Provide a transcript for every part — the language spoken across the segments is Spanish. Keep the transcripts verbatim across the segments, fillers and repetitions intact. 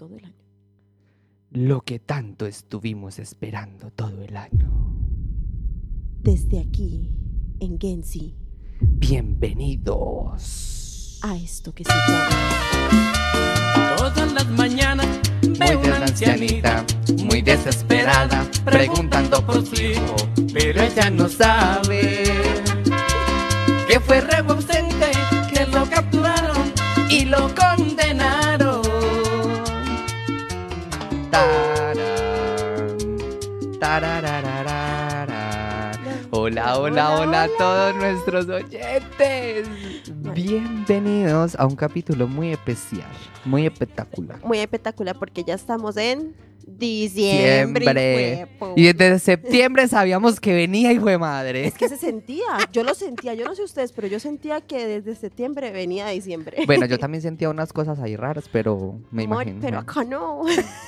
todo el año. Lo que tanto estuvimos esperando todo el año. Desde aquí, en Gensi, bienvenidos a esto que se llama Todas las mañanas muy veo de una la ancianita, muy desesperada, preguntando por su hijo, pero ella no sabe que fue re ausente, que lo capturaron y lo condenaron. Tarán, tararararara. Hola, hola, hola a todos nuestros oyentes. Bienvenidos a un capítulo muy especial, muy espectacular. muy espectacular porque ya estamos en diciembre. Siempre. huepo. Y desde septiembre sabíamos que venía, hijo de madre. Es que se sentía, yo lo sentía, yo no sé ustedes, pero yo sentía que desde septiembre venía diciembre. Bueno, yo también sentía unas cosas ahí raras, pero me Amor, imagino. pero acá no.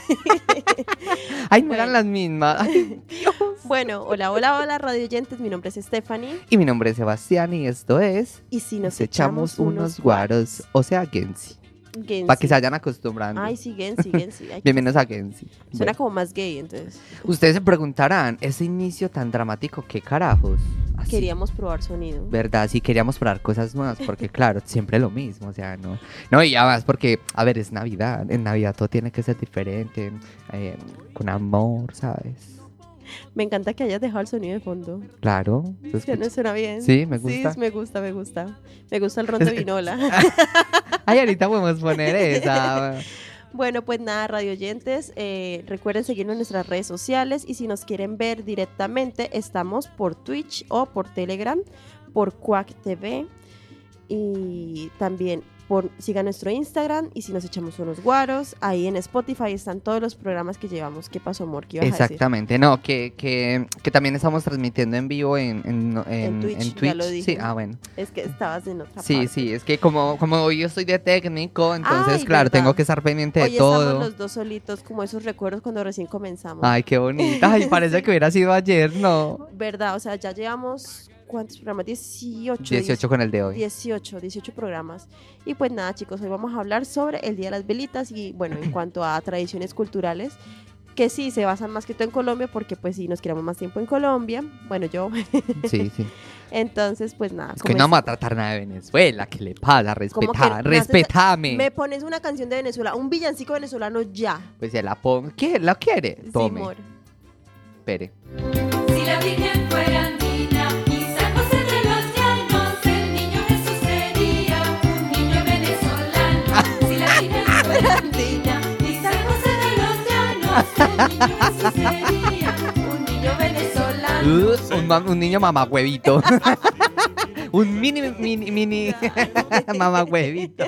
Ay, no Bueno. eran las mismas. Ay, Dios. Bueno, hola, hola, hola, radio oyentes, mi nombre es Stephanie. Y mi nombre es Sebastián y esto es Y si nos Nos echamos unos guaros, o sea, Gensi. Gensi. Para que se vayan acostumbrando. Ay, sí, Gensi, Gensi. Ay, Bienvenidos a Gensi. Suena Bueno, como más gay, entonces. ustedes se preguntarán, ese inicio tan dramático, ¿qué carajos? Así, Queríamos probar sonido. ¿verdad? Sí, queríamos probar cosas nuevas, porque claro, siempre lo mismo, o sea, no. No, y además porque, a ver, es Navidad, en Navidad todo tiene que ser diferente, eh, con amor, ¿sabes? Me encanta que hayas dejado el sonido de fondo. Claro. ¿se ¿Ya escucha? no suena bien? Sí, me gusta. Sí, me gusta, me gusta. Me gusta el ron de vinola. Ay, ahorita podemos poner esa. Bueno, pues nada, radio oyentes, eh, recuerden seguirnos en nuestras redes sociales y si nos quieren ver directamente, estamos por Twitch o por Telegram, por Quack T V y también por, sigan nuestro Instagram y si nos echamos unos guaros, ahí en Spotify están todos los programas que llevamos. ¿Qué pasó, amor? ¿Qué ibas a decir? Exactamente, no, que, que, que también estamos transmitiendo en vivo en, en, en, En Twitch, en ya Twitch. lo dije. Sí, ah, bueno. Es que estabas en otra Sí, parte. sí, es que como, como hoy yo estoy de técnico, entonces, Ay, claro, verdad. tengo que estar pendiente de Hoy todo. estamos los dos solitos, como esos recuerdos cuando recién comenzamos. Ay, qué bonita. Ay, parece que hubiera sido ayer, ¿no? ¿Verdad? O sea, ya llevamos, ¿cuántos programas? dieciocho. dieciocho con el de hoy. dieciocho, dieciocho programas. Y pues nada, chicos, hoy vamos a hablar sobre el Día de las Velitas y bueno, en cuanto a tradiciones culturales, que sí se basan más que todo en Colombia, porque pues sí nos quedamos más tiempo en Colombia. Bueno, yo. Sí, sí. Entonces, pues nada. Es que no vamos a tratar nada de Venezuela. ¿Qué le pasa? Como que Respetá, me haces- respetame. Me pones una canción de Venezuela, un villancico venezolano ya. Pues se la pongo. ¿Qué? ¿La quiere? Sí, Tome. amor. Espere. Si la Virgen fuera niña y San José de los Llanos, el niño Jesús sería un niño venezolano. Si la Virgen fuera niña y San José de los Llanos, el niño Jesús sería un niño venezolano. Uh, un, ma- un niño mamahuevito. Un mini, mini, mini mamahuevito.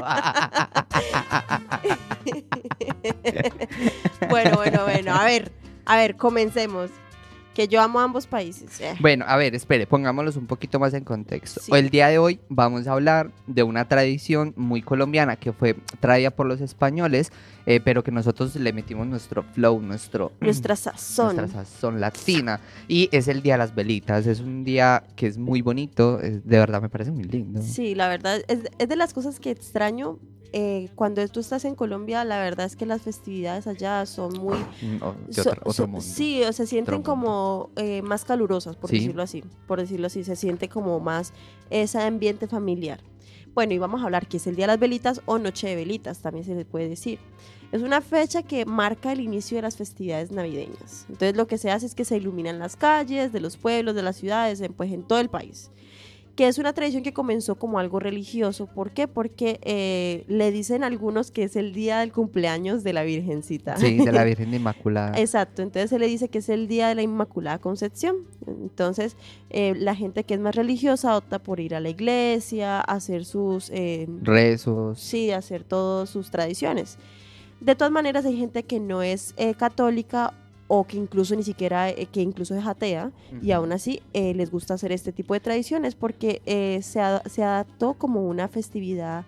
Bueno, bueno, bueno, a ver, a ver, comencemos. Que yo amo ambos países. eh. Bueno, a ver, espere, pongámoslos un poquito más en contexto. Sí. El día de hoy vamos a hablar de una tradición muy colombiana que fue traída por los españoles, eh, pero que nosotros le metimos nuestro flow, nuestro, Nuestra sazón. nuestra sazón latina. Y es el Día de las Velitas. Es un día que es muy bonito, es- de verdad me parece muy lindo. Sí, la verdad, es, es de las cosas que extraño. eh, cuando tú estás en Colombia, la verdad es que las festividades allá son muy... Mm, oh, de so- otro, otro so- mundo. sí, o se sienten Otro mundo. como eh, más calurosas, por Sí. decirlo así. Por decirlo así, se siente como más ese ambiente familiar. Bueno, y vamos a hablar que es el Día de las Velitas o Noche de Velitas, también se le puede decir. Es una fecha que marca el inicio de las festividades navideñas. Entonces lo que se hace es que se iluminan las calles de los pueblos, de las ciudades, en, pues en todo el país. Que es una tradición que comenzó como algo religioso. ¿Por qué? Porque eh, le dicen algunos que es el día del cumpleaños de la Virgencita. Sí, de la Virgen de Inmaculada. Exacto, entonces se le dice que es el día de la Inmaculada Concepción. Entonces, eh, la gente que es más religiosa opta por ir a la iglesia, hacer sus... eh, Rezos. sí, hacer todas sus tradiciones. De todas maneras, hay gente que no es eh, católica o que incluso ni siquiera, eh, que incluso es atea, y aún así eh, les gusta hacer este tipo de tradiciones porque eh, se, ad- se adaptó como una festividad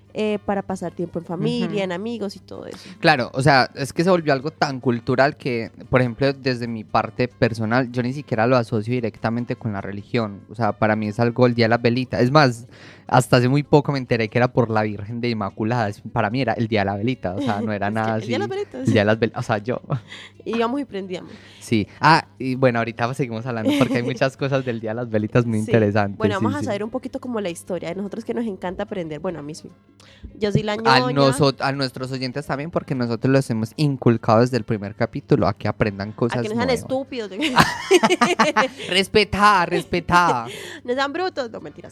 eh, para pasar tiempo en familia, Ujú. en amigos y todo eso. Claro, o sea, es que se volvió algo tan cultural que, por ejemplo, desde mi parte personal, yo ni siquiera lo asocio directamente con la religión. O sea, para mí es algo el Día de las Velitas. Es más, hasta hace muy poco me enteré que era por la Virgen de Inmaculada. Es- Para mí era el Día de la Velita, o sea, no era Es que nada el así. Día de las Velitas. El Día de las Velitas, o sea, yo. Íbamos y prendíamos. Sí. Ah, y bueno, ahorita seguimos hablando porque hay muchas cosas del Día de las Velitas muy Sí. interesantes. Bueno, sí, vamos a sí. saber un poquito como la historia de nosotros que nos encanta aprender. Bueno, a mí sí. Yo soy la A, ñoña. noso- a nuestros oyentes también, porque nosotros los hemos inculcado desde el primer capítulo a que aprendan A cosas que no sean nuevas. estúpidos. Respetá, respetá. No sean brutos. No, mentiras.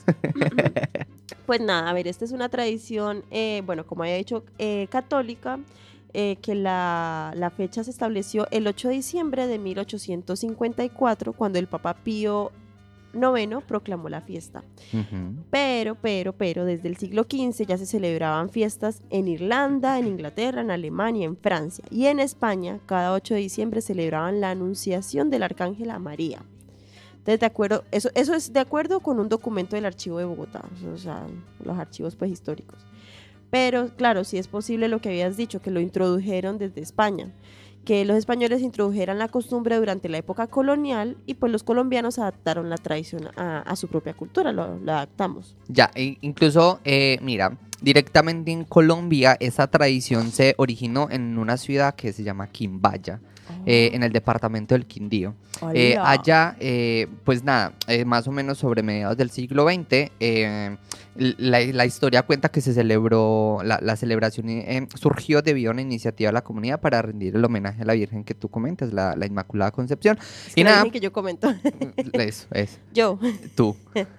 Pues nada, a ver, esta es una tradición, eh, bueno, como había dicho, eh, católica, eh, que la, la fecha se estableció el ocho de diciembre de mil ochocientos cincuenta y cuatro, cuando el Papa Pío noveno proclamó la fiesta. Ujú. Pero, pero, pero, desde el siglo quince ya se celebraban fiestas en Irlanda, en Inglaterra, en Alemania, en Francia. Y en España, cada ocho de diciembre celebraban la anunciación del Arcángel a María. Entonces, de acuerdo, eso, eso es de acuerdo con un documento del Archivo de Bogotá, o sea, los archivos pues históricos. Pero, claro, sí es posible lo que habías dicho, que lo introdujeron desde España, que los españoles introdujeran la costumbre durante la época colonial y pues los colombianos adaptaron la tradición a, a su propia cultura, lo, lo adaptamos. Ya, e- incluso, eh, mira, directamente en Colombia esa tradición se originó en una ciudad que se llama Quimbaya, eh, en el departamento del Quindío. Eh, Hola. allá, eh, pues nada, eh, más o menos sobre mediados del siglo veinte, eh, la, la historia cuenta que se celebró, la, la celebración eh, surgió debido a una iniciativa de la comunidad para rendir el homenaje a la Virgen que tú comentas, la, la Inmaculada Concepción. Es y que la nada. virgen que yo comento. Eso, es. Yo. Tú.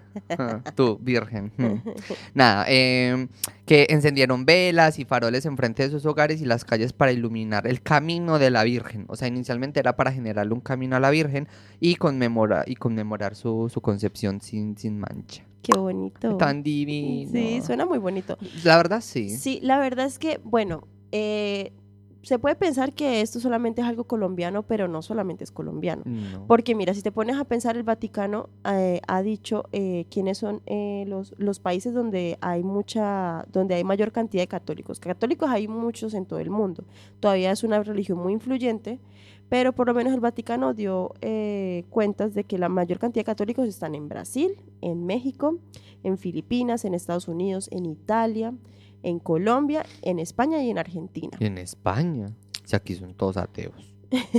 Ah, tú, virgen. Mm. Nada, eh, que encendieron velas y faroles enfrente de sus hogares y las calles para iluminar el camino de la Virgen. O sea, inicialmente era para generarle un camino a la Virgen y, conmemora, y conmemorar su, su concepción sin, sin mancha. Qué bonito. Tan divino. Sí, suena muy bonito. La verdad, sí. Sí, la verdad es que, bueno, eh, se puede pensar que esto solamente es algo colombiano, pero no solamente es colombiano. No. Porque mira, si te pones a pensar, el Vaticano eh, ha dicho eh, quiénes son eh, los, los países donde hay mucha, donde hay mayor cantidad de católicos. Católicos hay muchos en todo el mundo. Todavía es una religión muy influyente, pero por lo menos el Vaticano dio eh, cuentas de que la mayor cantidad de católicos están en Brasil, en México, en Filipinas, en Estados Unidos, en Italia, en Colombia, en España y en Argentina. En España. Si aquí son todos ateos.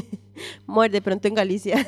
Muere de pronto en Galicia.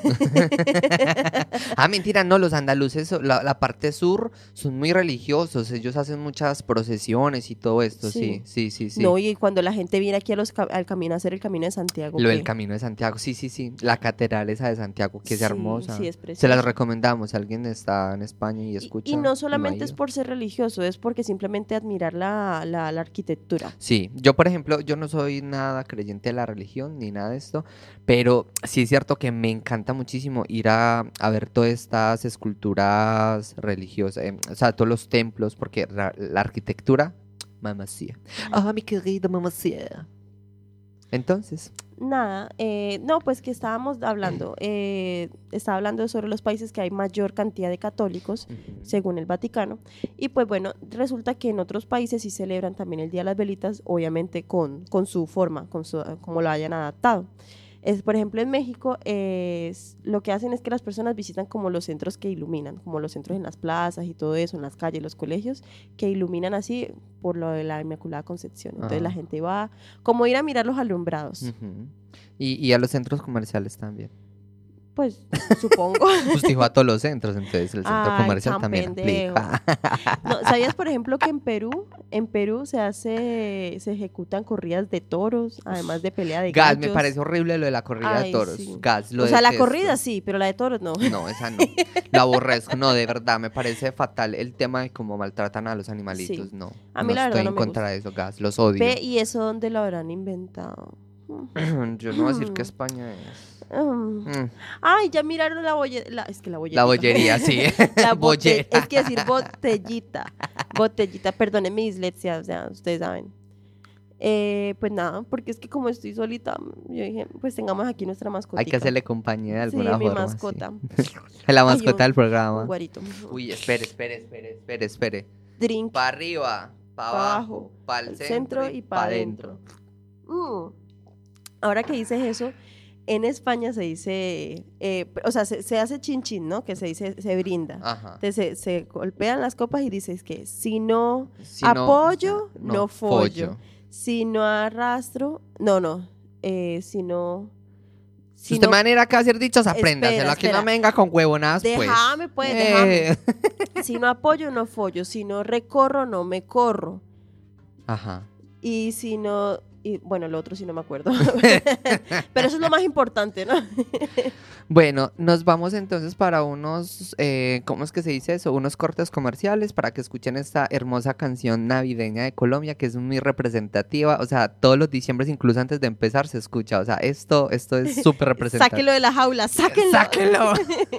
Ah, mentira, no, los andaluces, la, la parte sur, son muy religiosos. Ellos hacen muchas procesiones y todo esto, sí, sí, Sí. sí, sí. No, y cuando la gente viene aquí a los, ca- al camino a hacer el camino de Santiago. Lo del ¿qué? Camino de Santiago, sí, sí, sí. La catedral esa de Santiago, que es Sí, hermosa. sí, es Se preciosa. las recomendamos. Si alguien está en España y Y- escucha. Y, no ha solamente es ido. por ser religioso, es porque simplemente admirar la, la, la arquitectura. Sí, yo por ejemplo, yo no soy nada creyente de la religión ni nada de esto, pero sí es cierto que me encanta muchísimo ir a, a ver todas estas esculturas religiosas, em, o sea, todos los templos, porque la, la arquitectura, mamacía. Ah, mi querida mamacía. Entonces, Nada, eh, no, pues que estábamos hablando, eh, estaba hablando sobre los países que hay mayor cantidad de católicos, ujú, según el Vaticano, y pues bueno, resulta que en otros países sí celebran también el Día de las Velitas, obviamente con, con su forma, con su, como lo hayan adaptado. Es, por ejemplo, en México, es, lo que hacen es que las personas visitan como los centros que iluminan, como los centros en las plazas y todo eso, en las calles, los colegios, que iluminan así por lo de la Inmaculada Concepción. Entonces Ah. la gente va, como ir a mirar los alumbrados, ujú. y, y a los centros comerciales también. pues supongo. Pues dijo a todos los centros, entonces el centro Ay, comercial tan también pendejo. aplica. No, ¿sabías, por ejemplo, que en Perú, en Perú se hace, se ejecutan corridas de toros, además de pelea de Gas, gallos? me parece horrible lo de la corrida de Ay, toros. sí. Gas, lo O sea, la detesto. corrida sí, pero la de toros no. No, esa no. La aborrezco. No, de verdad, me parece fatal el tema de cómo maltratan a los animalitos. Sí. No, A mí no la verdad estoy no en me contra gusta. de eso, Gas. Los odio. Ve, ¿y eso dónde lo habrán inventado? Yo no voy a decir que Mm. España es. Mm. Mm, Ay, ya miraron la bollería. Es que la bollería. La bollería, sí. La bote- Bollera. es que decir botellita. Botellita, perdónenme mi dislexia, o sea, ustedes saben. Eh, pues nada, porque es que como estoy solita, yo dije, pues tengamos aquí nuestra mascota. Hay que hacerle compañía de alguna Sí, mi forma. sí. mascota. La Ay, mascota un- del Un programa. guarito. Uy, espere, espere, espere, espere, espere. Drink. Para arriba. para pa' abajo, para el al centro y para adentro. Mm. Ahora que dices eso, en España se dice, eh, o sea, se, se hace chin chin, ¿no? Que se dice, se brinda. Ajá. Entonces se, se golpean las copas y dices que si no Si no, apoyo, o sea, no, follo. Si no arrastro, no, no. Eh, si no... Si usted no, me van a ir acá a hacer dichos, apréndaselo. Espera, Aquí no espera. me venga con huevonadas, pues. Déjame, pues, Eh. déjame. Si no apoyo, no follo. Si no recorro, no me corro. Ajá. Y si no... Y, bueno, lo otro sí no me acuerdo. Pero eso es lo más importante, ¿no? Bueno, nos vamos entonces para unos, eh, ¿cómo es que se dice eso? Unos cortes comerciales para que escuchen esta hermosa canción navideña de Colombia, que es muy representativa. O sea, todos los diciembres, incluso antes de empezar, se escucha. O sea, esto, esto es súper representativo. Sáquenlo de la jaula, sáquenlo. ¡Sáquenlo!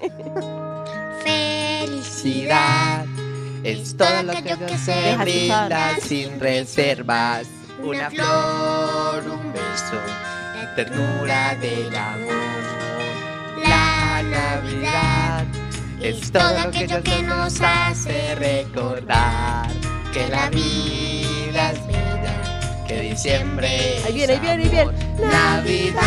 Felicidad Es todo lo que yo se Deja brinda escuchar. sin reservas. Una flor, un beso, la ternura del amor. La Navidad es todo aquello que nos hace recordar que la vida es bella, que diciembre Ahí viene, ahí es viene, ahí viene. amor. Navidad.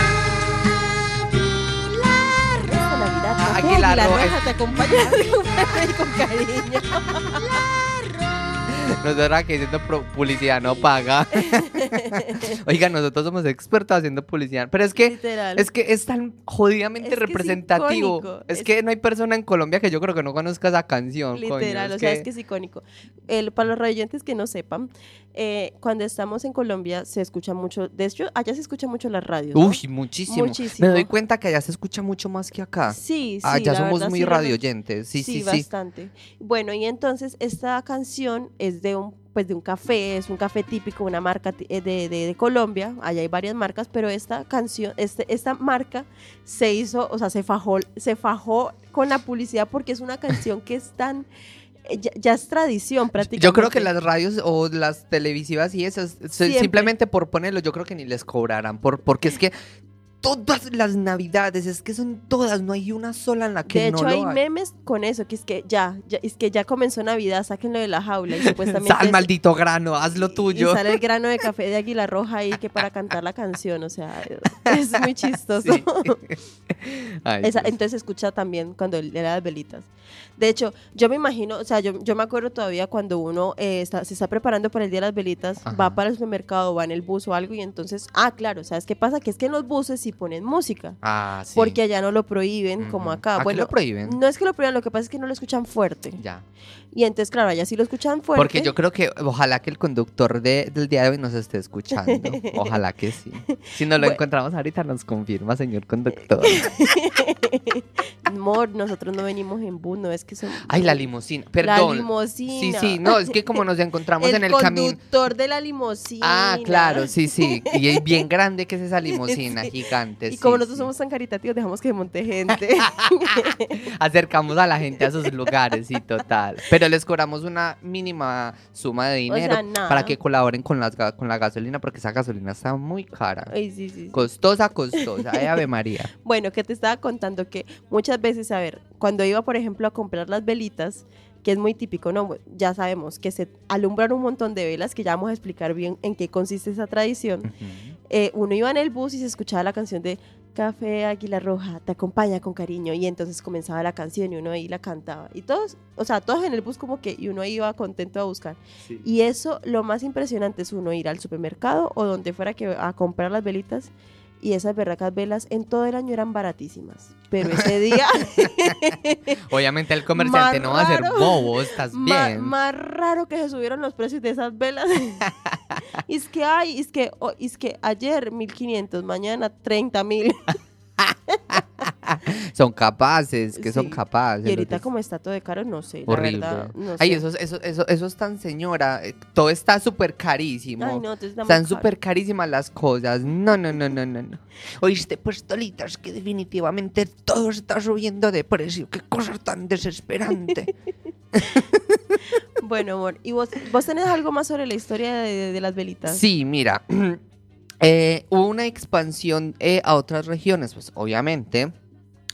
Esta Navidad, Ah, Café Águila Águila Roja. Roja te acompaña con cariño. Nosotros aquí haciendo pro- publicidad no paga. Oiga, nosotros somos expertos haciendo publicidad. Pero es que Literal. es que es tan jodidamente Es que es representativo. icónico. Es, Es- que no hay persona en Colombia que yo creo que no conozca esa canción. coño. Literal, o sea, es que es icónico. El, para los radioyentes que no sepan, eh, cuando estamos en Colombia se escucha mucho, de hecho, allá se escucha mucho las radios, ¿no? Uy, muchísimo. Muchísimo. Me doy cuenta que allá se escucha mucho más que acá. Sí, sí, Allá la somos verdad, muy sí, realmente- radioyentes. Sí, sí, sí. bastante. Bueno, y entonces esta canción es de un pues de un café, es un café típico, una marca ti- eh, de, de, de Colombia, allá hay varias marcas, pero esta canción, este, esta marca se hizo, o sea, se fajó, se fajó con la publicidad porque es una canción que es tan, eh, ya, ya es tradición prácticamente. Yo creo que las radios o las televisivas y esas, se- Siempre. simplemente por ponerlo, yo creo que ni les cobrarán, por, porque es que todas las navidades, es que son todas, no hay una sola en la que De no hecho, hay lo hay. memes con eso, que es que ya, ya, es que ya comenzó Navidad, sáquenlo de la jaula y supuestamente Sal, es- maldito grano, haz lo y- tuyo. Y sale el grano de café de Águila Roja ahí que para cantar la canción, o sea, es muy chistoso. Sí. Ay, Esa- Dios. entonces se escucha también cuando le da las velitas. De hecho, yo me imagino, o sea, yo, yo me acuerdo todavía cuando uno eh, está- se está preparando para el Día de las Velitas, Ajá. va para el supermercado, va en el bus o algo y entonces, ah, claro, ¿sabes qué pasa? Que es que en los buses sí ponen música. Ah, sí. Porque allá no lo prohíben como Ujú. acá. Aquí Bueno, lo prohíben. no es que lo prohíban, lo que pasa es que no lo escuchan fuerte. Ya. Y entonces, claro, allá sí lo escuchan fuerte. Porque yo creo que ojalá que el conductor de, del día de hoy nos esté escuchando. Ojalá que sí. Si nos lo Bueno. encontramos ahorita, nos confirma, señor conductor. Amor, nosotros no venimos en bus, no es que son... Ay, la limusina. Perdón. La limusina. Sí, sí. No, es que como nos encontramos el en el camino. conductor de la limusina. Ah, claro, sí, sí. Y es bien grande que es esa limusina, Sí. gigante. Y sí, como nosotros sí. somos tan caritativos, dejamos que monte gente. Acercamos a la gente a sus lugares, sí, total. Pero les cobramos una mínima suma de dinero sea, nada. para que colaboren con, las, ga- con la gasolina, porque esa gasolina está muy cara. Ay, sí, sí, sí. Costosa, costosa. Ay, Ave María. Bueno, que te estaba contando que muchas veces, a ver, cuando iba, por ejemplo, a comprar las velitas, que es muy típico, ¿no? Ya sabemos que se alumbran un montón de velas, que ya vamos a explicar bien en qué consiste esa tradición. Ujú. Eh, uno iba en el bus y se escuchaba la canción de Café Águila Roja, te acompaña con cariño, y entonces comenzaba la canción y uno ahí la cantaba. Y todos, o sea, todos en el bus como que, y uno iba contento a buscar. Y eso, lo más impresionante es uno ir al supermercado o donde fuera que a comprar las velitas, y esas berracas velas en todo el año eran baratísimas. Pero ese día, Obviamente el comerciante Más no va a ser raro. bobo, estás ma- bien. más raro que se subieron los precios de esas velas. Y es que hay, es que, oh, es que ayer mil quinientos, mañana treinta mil. Son capaces, que son Sí. capaces. Y ahorita los- como está todo de caro, no sé, la Horrible. verdad, no Ay, sé. eso, eso, eso, eso es tan señora. eh, Todo está súper carísimo. Ay, no, entonces está muy Están caro. súper carísimas las cosas. No, no, no, no, no, no. Oíste, pues Tolitas, que definitivamente todo está subiendo de precio. Qué cosa tan desesperante. Bueno, amor, ¿y vos, vos tenés algo más sobre la historia de, de las velitas? Sí, mira. eh, hubo una expansión eh, a otras regiones, pues obviamente.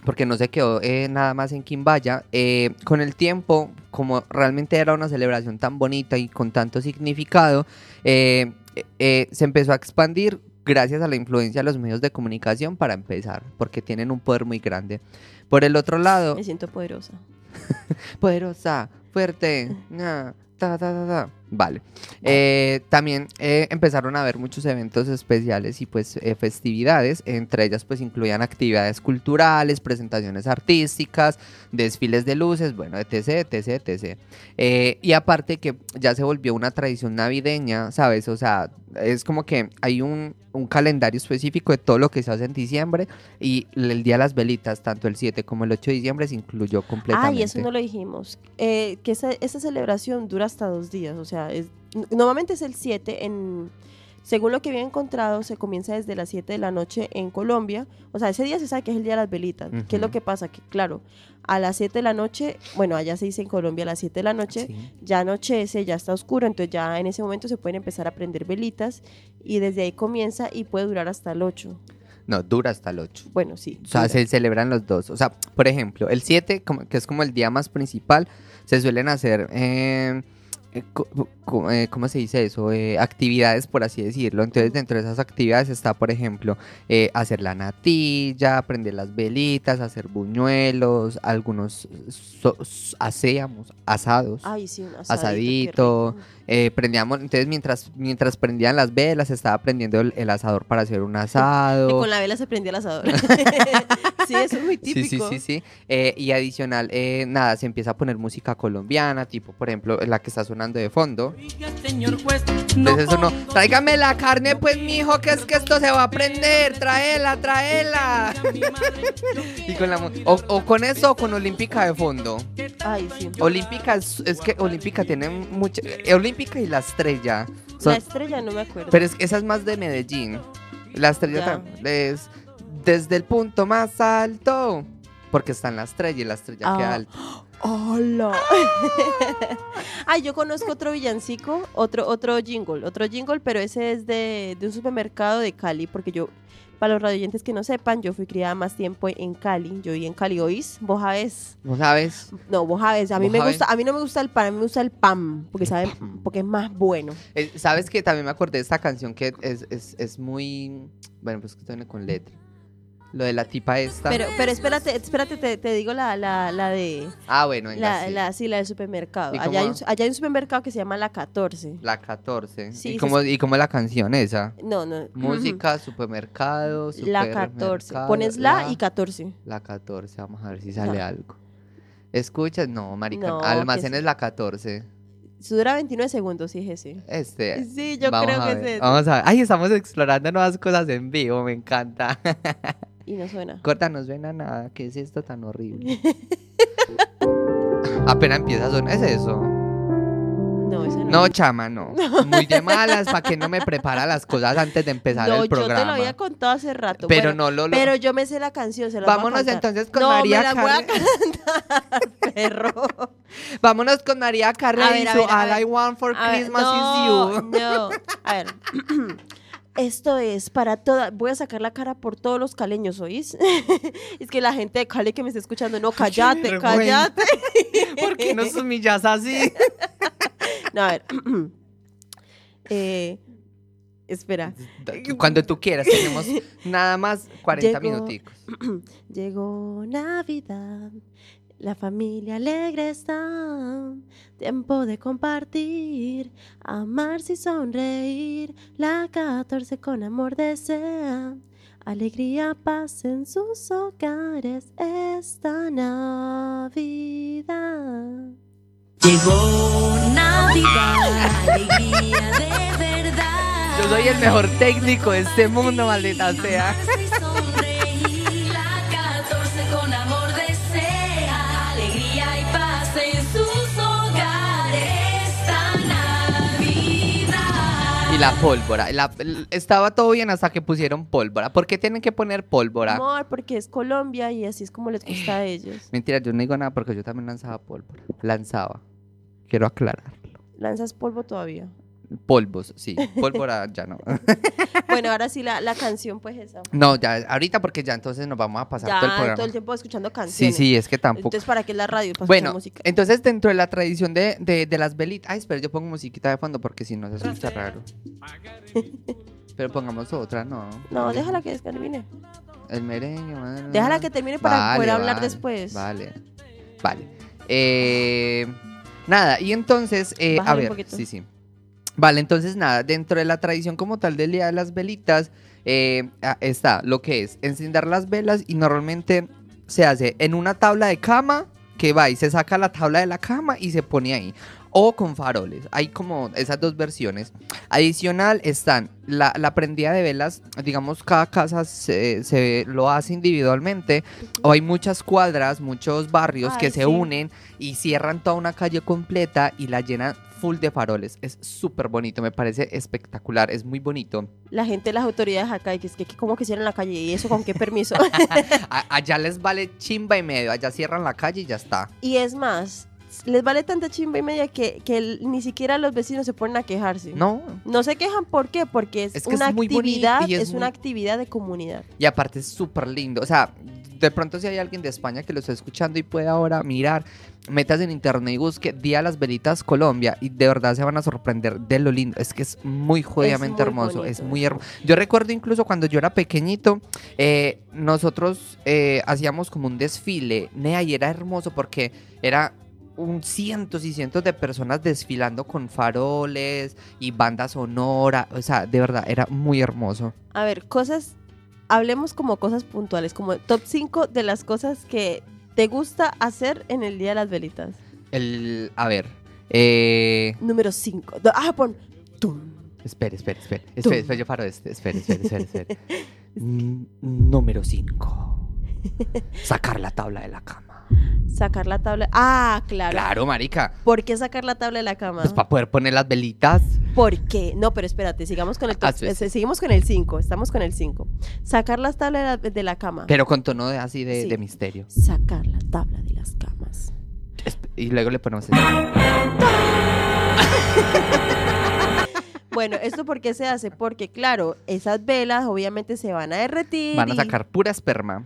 porque no se quedó eh, nada más en Quimbaya. Eh, con el tiempo, como realmente era una celebración tan bonita y con tanto significado, eh, eh, se empezó a expandir gracias a la influencia de los medios de comunicación para empezar, porque tienen un poder muy grande. Por el otro lado... Me siento poderosa. Poderosa, fuerte, nah, ta, ta, ta, ta. Vale. Eh, también eh, empezaron a haber muchos eventos especiales y pues eh, festividades, entre ellas pues incluían actividades culturales, presentaciones artísticas, desfiles de luces, bueno, etc, etc, etc. Eh, y aparte que ya se volvió una tradición navideña, ¿sabes? O sea, es como que hay un, un calendario específico de todo lo que se hace en diciembre y el Día de las Velitas, tanto el siete como el ocho de diciembre, se incluyó completamente. Ah, y eso no lo dijimos, eh, que esa, esa celebración dura hasta dos días, o sea, es, normalmente es el siete, en, según lo que había encontrado, se comienza desde las siete de la noche en Colombia, o sea, ese día se sabe que es el Día de las Velitas. Uh-huh. ¿Qué es lo que pasa? Que claro, a las siete de la noche, bueno, allá se dice en Colombia a las siete de la noche, sí. Ya anochece, ya está oscuro, entonces ya en ese momento se pueden empezar a prender velitas y desde ahí comienza y puede durar hasta el ocho. No, dura hasta el ocho. Bueno, sí. O sea, dura. Se celebran los dos. O sea, por ejemplo, el siete, como, que es como el día más principal, se suelen hacer... Eh, Eh, co- co- eh, ¿cómo se dice eso? Eh, actividades, por así decirlo. Entonces, dentro de esas actividades está, por ejemplo, eh, hacer la natilla, prender las velitas, hacer buñuelos, algunos so- hacíamos asados, Ay, sí, un asadito, asadito, eh, prendíamos, entonces mientras, mientras prendían las velas, estaba prendiendo el, el asador para hacer un asado. Y con la vela se prendía el asador. Sí, eso es muy típico. Sí, sí, sí, sí. Eh, y adicional, eh, nada, se empieza a poner música colombiana, tipo, por ejemplo, la que está sonando de fondo. Entonces eso no, tráigame la carne pues mijo, que es que esto se va a prender, tráela, tráela. Y con la mu- o, o con eso o con Olímpica de fondo. Ay, sí. Olímpica es, es que Olímpica tiene mucha, eh, Olímpica y La Estrella son- La Estrella no me acuerdo. pero es, esa es más de Medellín. La Estrella Ya. tam- es desde el punto más alto, porque está en La Estrella y La Estrella Ah. queda alta. ¡Hola! Ay, yo conozco otro villancico, otro, otro jingle, otro jingle, pero ese es de, de un supermercado de Cali, porque yo, para los radioyentes que no sepan, yo fui criada más tiempo en Cali, yo viví en Cali, ¿oís? ¿Vos sabés? ¿No sabes? No, vos sabés, a mí ¿Vos me sabés? gusta, a mí no me gusta el pan, a mí me gusta el pan, porque sabe, porque es más bueno. Eh, ¿Sabes que también me acordé de esta canción que es, es, es muy... Bueno, pues que viene con letra. Lo de la tipa esta. Pero, pero espérate, espérate, te, te digo la, la, la de... Ah, bueno, venga, La, sí. la, sí, la del supermercado. ¿Y Allá hay, un, cómo? allá hay un supermercado que se llama La catorce. La catorce. Sí, ¿Y, se- cómo, ¿Y cómo es la canción esa? No, no. Música, supermercado, La catorce. supermercado, Pones la y catorce. La catorce, vamos a ver si sale algo. ¿Escuchas? No, marica, No, almacenes que la catorce. Eso dura veintinueve segundos, sí es ese. Este. Sí, yo vamos creo a que ver, es ese. Vamos a ver. Ay, estamos explorando nuevas cosas en vivo, me encanta. Y no suena. Corta, no suena nada. ¿Qué es esto tan horrible? Apenas empieza a sonar. ¿Es eso? No, ese no. No, chama, no. Muy de malas, ¿para que no me prepara las cosas antes de empezar No, el yo programa? te lo había contado hace rato. Pero Bueno, no lo... lo- Pero yo me sé la canción, se la voy a Vámonos cantar. entonces con no, María me la voy a Carmen. cantar, perro. Vámonos con María Carmen A ver, y a su ver, a All ver. I Want for A ver, Christmas no, is You. No, a ver. Esto es para toda. Voy a sacar la cara por todos los caleños, ¿oís? Es que la gente de Cali que me está escuchando, no, cállate, vergüenza. cállate. ¿Por qué nos humillas así? No, a ver. eh, espera. Cuando tú quieras, tenemos nada más cuarenta Llegó- minuticos. Llegó Navidad, la familia alegre está, tiempo de compartir, amarse y sonreír, la catorce con amor desea, alegría, paz en sus hogares esta Navidad. Llegó Navidad, alegría de verdad. Yo soy el mejor técnico de este mundo, maldita sea. Amarse y sonreír, la catorce con amor desea, alegría y paz en sus hogares esta Navidad. Y la pólvora. La- el- estaba todo bien hasta que pusieron pólvora. ¿Por qué tienen que poner pólvora? Amor, porque es Colombia y así es como les gusta a ellos. Mentira, yo no digo nada porque yo también lanzaba pólvora. Lanzaba. Quiero aclararlo. ¿Lanzas polvo todavía? polvos, sí. Pólvora ya no. Bueno, ahora sí la, la canción, pues esa. No, ya, ahorita porque ya entonces nos vamos a pasar Ya todo el programa. todo el tiempo escuchando Sí, canciones. sí, es que tampoco. Entonces, ¿para qué es la radio? Para Bueno, escuchar música. entonces dentro de la tradición de, de, de las velitas. Ay, espera, yo pongo musiquita de fondo porque si no se escucha raro. Pero pongamos otra, no. No, déjala que termine. El merengue, bueno, Déjala que termine para vale, poder hablar vale, después. Vale, vale. Eh, nada, y entonces, eh, a Bájale un ver, poquito. sí, sí. Vale, entonces nada, dentro de la tradición como tal del Día de las Velitas, eh, ah, está lo que es encender las velas y normalmente se hace en una tabla de cama que va y se saca la tabla de la cama y se pone ahí. O con faroles, hay como esas dos versiones. Adicional están la, la prendida de velas, digamos cada casa se, se lo hace individualmente. O hay muchas cuadras, muchos barrios Ay, que se sí. unen y cierran toda una calle completa y la llenan full de faroles. Es súper bonito, me parece espectacular, es muy bonito. La gente de las autoridades acá, y que es que, que ¿cómo que cierran la calle? ¿Y eso con qué permiso? A- allá les vale chimba y medio, allá cierran la calle y ya está. Y es más, les vale tanta chimba y media que, que el- ni siquiera los vecinos se ponen a quejarse. No, No se quejan, ¿por qué? Porque es, Es que una es muy bonito actividad, y es es, muy- una actividad de comunidad. y aparte es súper lindo. O sea, de pronto si hay alguien de España que lo está escuchando y puede ahora mirar, metas en internet y busque Día de las Velitas Colombia y de verdad se van a sorprender de lo lindo. Es que es muy jodidamente muy hermoso, bonito. es muy hermoso. Yo recuerdo incluso cuando yo era pequeñito, eh, nosotros eh, hacíamos como un desfile, Nea, y era hermoso porque era un cientos y cientos de personas desfilando con faroles y banda sonora. O sea, de verdad, era muy hermoso. A ver, cosas, hablemos como cosas puntuales, como top cinco de las cosas que te gusta hacer en el Día de las Velitas. El, a ver, eh, Número cinco. Ah, pon. tum. espera, espera, espera, Tum. espera, espera, yo paro este, espera, espera, espera, espera. N- número cinco. Sacar la tabla de la cama. Sacar la tabla. Ah, claro. Claro, marica. ¿Por qué sacar la tabla de la cama? Pues para poder poner las velitas. ¿Por qué? No, pero espérate, sigamos con el top, Ah, sí, sí. eh, seguimos con el cinco, estamos con el cinco. Sacar las tablas de la, de la cama. Pero con tono de, así de, Sí. de misterio. Sacar la tabla de las camas. Esp- Y luego le ponemos eso. Bueno, ¿esto por qué se hace? Porque, claro, esas velas obviamente se van a derretir. Van a y- sacar pura esperma.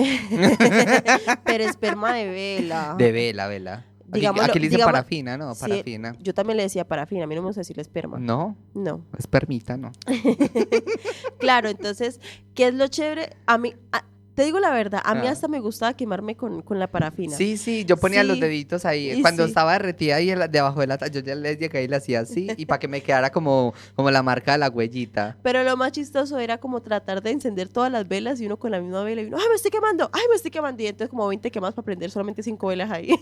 Pero esperma de vela. De vela, vela. Aquí, Digámoslo- aquí le dicen digamos- parafina, ¿no? Sí, Parafina. Yo también le decía parafina, a mí no me gusta decirle esperma. No, No. espermita, no. Claro, entonces, ¿qué es lo chévere? A mí, a- te digo la verdad, a mí Ah. hasta me gustaba quemarme con, con la parafina. Sí, sí, yo ponía Sí. los deditos ahí. Y Cuando sí. estaba derretida ahí en la- debajo de la taza, yo ya les llegué y le hacía así. Y para que me quedara como, como la marca de la huellita. Pero lo más chistoso era como tratar de encender todas las velas y uno con la misma vela y uno, ¡ay, me estoy quemando! ¡Ay, me estoy quemando! Y entonces como veinte quemas para prender solamente cinco velas ahí.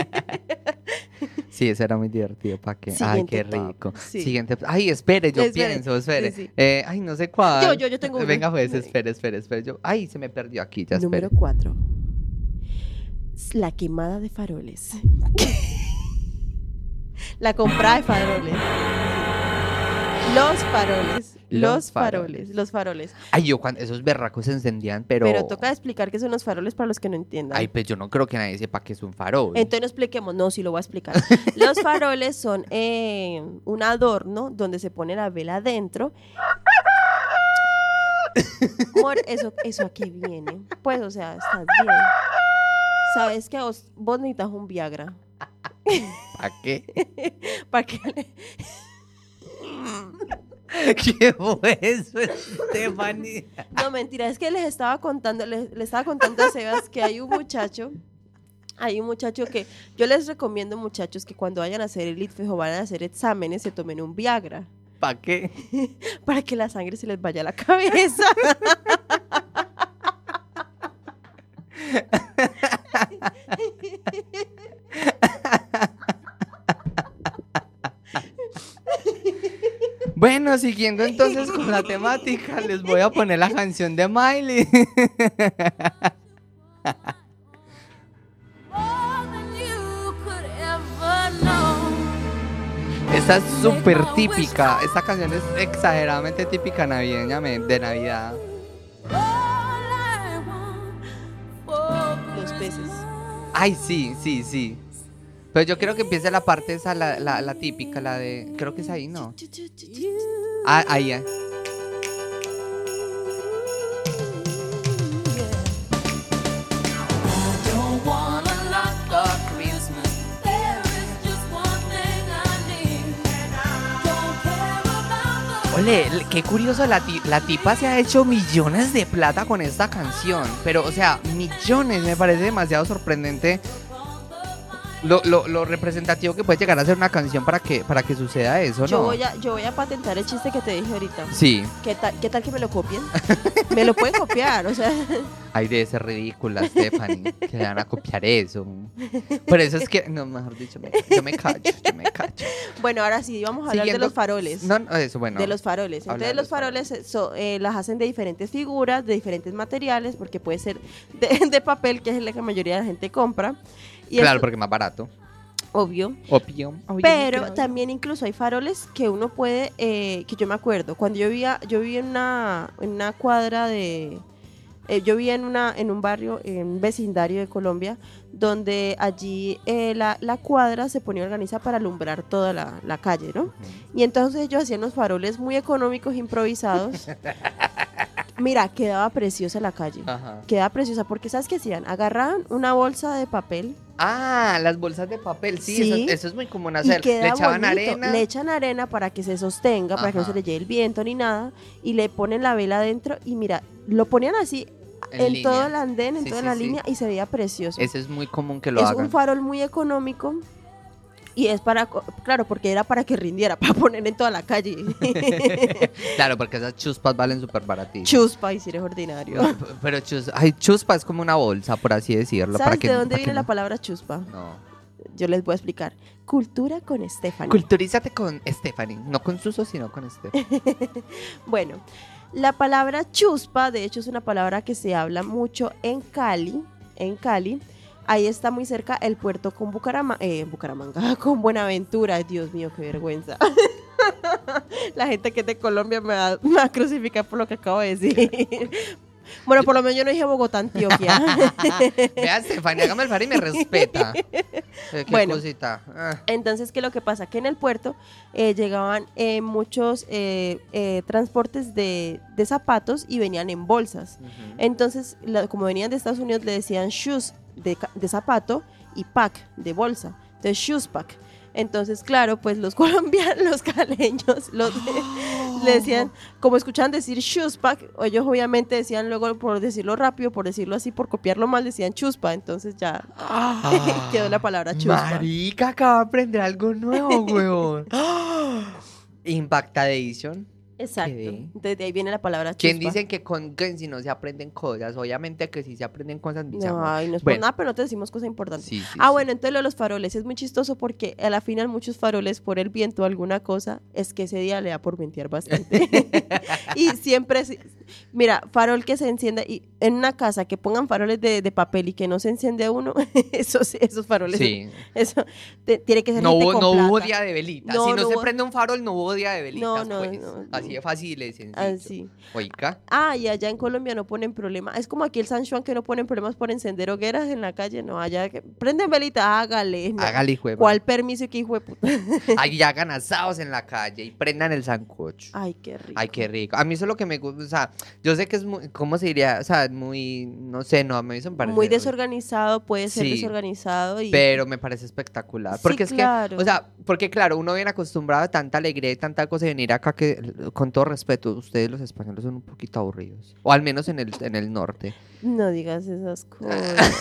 Sí, eso era muy divertido. ¿Para qué? Ay, Siguiente qué top, rico. sí. Siguiente. Ay, espere, yo Espere, pienso, espere. sí, sí. Eh, ay, no sé cuál. Yo, yo, yo tengo uno. Venga, pues, espere, espere, espere. Yo... Ay, se me perdió aquí, ya espere. Número cuatro. La quemada de faroles. La comprada de faroles. Los faroles. Los, Los faroles. faroles. Los faroles. Ay, yo cuando esos berracos se encendían, pero... Pero toca explicar qué son los faroles para los que no entiendan. Ay, pues yo no creo que nadie sepa que es un farol. Entonces no expliquemos, no, sí lo voy a explicar. Los faroles son eh, un adorno donde se pone la vela adentro. Amor, eso, eso aquí viene. Pues, o sea, estás bien. Sabes que vos, vos necesitas un Viagra. ¿Para qué? Para que le- ¿Qué fue eso, Stephanie? No, mentira, es que les estaba contando, les, les estaba contando a Sebas que hay un muchacho, hay un muchacho que, yo les recomiendo, muchachos, que cuando vayan a hacer el ITFES o van a hacer exámenes, se tomen un Viagra, ¿Para qué? para que la sangre se les vaya a la cabeza. Bueno, siguiendo entonces con la temática, les voy a poner la canción de Miley. Esta es súper típica. Esta canción es exageradamente típica navideña, men, de Navidad. Los peces. Ay, sí, sí, sí. Pero yo quiero que empiece la parte esa, la, la, la típica, la de... Creo que es ahí, ¿no? Ah, ahí, ahí. Ole, qué curioso, la, ti- la tipa se ha hecho millones de plata con esta canción. Pero, o sea, millones, me parece demasiado sorprendente lo, lo, lo representativo que puede llegar a ser una canción para que, para que suceda eso, ¿no? Yo voy a, yo voy a patentar el chiste que te dije ahorita. Sí. ¿Qué tal, qué tal que me lo copien? Me lo pueden copiar, o sea. Ay, de ser ridícula, Stephanie, que le van a copiar eso. Por eso es que, no, mejor dicho, me, yo me callo, yo me callo. Bueno, ahora sí, vamos a hablar Siguiendo- de los faroles. No, no, eso, bueno. De los faroles. Habla Entonces de los los faroles eh, so- eh, las hacen de diferentes figuras, de diferentes materiales, porque puede ser de, de papel, que es la que la mayoría de la gente compra. Y Claro, esto, porque es más barato. obvio. Opio. Obvio, Pero claro. también incluso hay faroles que uno puede, eh, que yo me acuerdo, cuando yo vivía, yo vivía en una, en una cuadra de, eh, yo vivía en una, en un barrio, en un vecindario de Colombia, donde allí eh, la, la cuadra se ponía organizada para alumbrar toda la, la calle, ¿no? Ujú. Y entonces ellos hacían unos faroles muy económicos, improvisados. Mira, quedaba preciosa la calle. Ajá. Quedaba preciosa porque, ¿sabes qué hacían? Agarraban una bolsa de papel Ah, las bolsas de papel, sí, Sí. Eso, eso es muy común y hacer. queda Le echaban bonito. arena. Le echan arena para que se sostenga, para que no Ajá. se le llegue el viento ni nada. Y le ponen la vela adentro y mira, lo ponían así En en, línea. todo el andén, en Sí, toda sí, la sí. línea y se veía precioso. Eso es muy común que lo Es hagan. un farol muy económico. Y es para, co- claro, porque era para que rindiera, para poner en toda la calle. Claro, porque esas chuspas valen súper baratísimas. Chuspa, y si eres ordinario. No, p- Pero chus, ay, chuspa es como una bolsa, por así decirlo. para ¿Sabes que, de dónde para que viene la no- palabra chuspa? No. Yo les voy a explicar. Cultura con Stephanie. Culturízate con Stephanie. No con Suso, sino con Stephanie. Bueno, la palabra chuspa, de hecho, es una palabra que se habla mucho en Cali. En Cali. Ahí está muy cerca el puerto con Bucarama- eh, Bucaramanga, con Buenaventura. Ay, Dios mío, qué vergüenza. La gente que es de Colombia me va, me va a crucificar por lo que acabo de decir. Bueno, por lo menos yo no dije Bogotá, Antioquia. Vea, Stephanie, hágame el favor y me respeta. Eh, qué Bueno. cosita. Ah. Entonces, ¿qué es lo que pasa? Que en el puerto eh, llegaban eh, muchos eh, eh, transportes de, de zapatos y venían en bolsas. Ujú. Entonces, la- como venían de Estados Unidos, le decían shoes de, ca- de zapato y pack de bolsa. Entonces, shoes pack. Entonces, claro, pues los colombianos, los caleños, los le decían, como escuchaban decir shoes pack, ellos obviamente decían luego, por decirlo rápido, por decirlo así, por copiarlo mal, decían chuspa. Entonces ya quedó la palabra chuspa. Marica, acabo de aprender algo nuevo, weón. Impactadation. Exacto. ¿Qué? Entonces de ahí viene la palabra chuspa. ¿Quién dicen que con Gensi no se aprenden cosas? Obviamente que sí se aprenden cosas. mis No, amores. ay, no es por Bueno. nada, pero no te decimos cosas importantes. Sí, sí, Ah, sí. bueno, entonces lo de los faroles es muy chistoso porque a la final muchos faroles por el viento o alguna cosa es que ese día le da por ventear bastante. Y siempre, es- mira, farol que se encienda y en una casa que pongan faroles de, de papel y que no se enciende uno, esos, esos faroles, Sí. eso te- tiene que ser No gente hubo, con no hubo plata. día de velitas. No, si no, no se hubo- prende un farol, no hubo día de velitas, No, no, pues. no, Así no. de fácil y sencillo. Así. Oiga. Ah, y allá en Colombia no ponen problema. Es como aquí el San Juan que no ponen problemas por encender hogueras en la calle. No, allá que prenden velita, hágale. No. Hágale, hijo de ¿Cuál permiso y qué hijo de puta? madre. Ahí hagan asados en la calle y prendan el sancocho. Ay, qué rico. Ay, qué rico. A mí eso es lo que me gusta. O sea, yo sé que es muy, ¿cómo se diría? O sea, muy, no sé, no, a mí eso me parece. Muy desorganizado, puede ser Sí. desorganizado y Pero me parece espectacular. Sí, Porque es claro. que, o sea, porque claro, uno viene acostumbrado a tanta alegría y tanta cosa y venir acá que, con todo respeto, ustedes los españoles son un poquito aburridos. O al menos en el, en el norte. no digas esas cosas.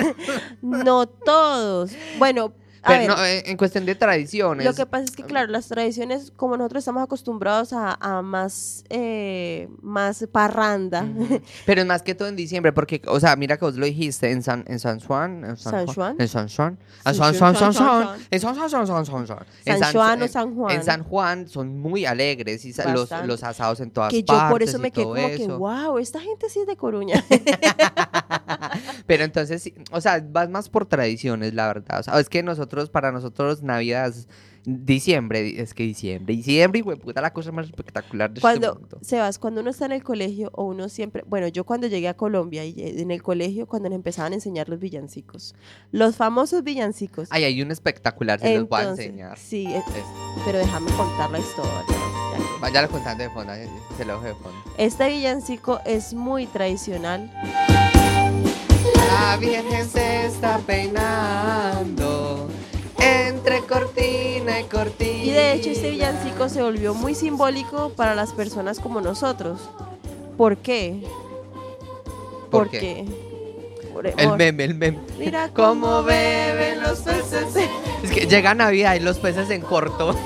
No todos. Bueno, a Pero ver, no, en en cuestión de tradiciones. lo que pasa es que, claro, las tradiciones, como nosotros estamos acostumbrados a, a más, eh, más parranda. Ujú. Pero es más que todo en diciembre, porque, o sea, mira que vos lo dijiste en San, en San Juan, en ¿San Juan? en San Juan, en Sí, San sí, Juan, San San Juan, Juan. en San Juan, San Juan, San Juan, en San Juan o en- San Juan. En San Juan son muy alegres y sa- los, Bastante. los asados en todas Que yo partes por eso y me quedé todo como que, eso. wow, esta gente sí es de Coruña. Pero entonces, sí, o sea, vas más por tradiciones, la verdad. O sea, es que nosotros, para nosotros, Navidad es, Diciembre, es que diciembre, diciembre, güey, puta, la cosa más espectacular de Cuando, este mundo. Sebas, cuando uno está en el colegio o uno siempre, bueno, yo cuando llegué a Colombia y eh, en el colegio cuando nos empezaban a enseñar los villancicos, los famosos villancicos. Ay, hay un espectacular, se los voy a Entonces, enseñar. sí, es- Es- pero déjame contar la historia. ya que- Váyalo contando de fondo, eh, se lo dejo de fondo. Este villancico es muy tradicional. La Virgen se está peinando entre cortina y cortina. Y de hecho este villancico se volvió muy simbólico para las personas como nosotros. ¿Por qué? ¿Por Porque por- El por- meme, el meme. Mira Cómo beben los peces. Es que llega Navidad y los peces en corto.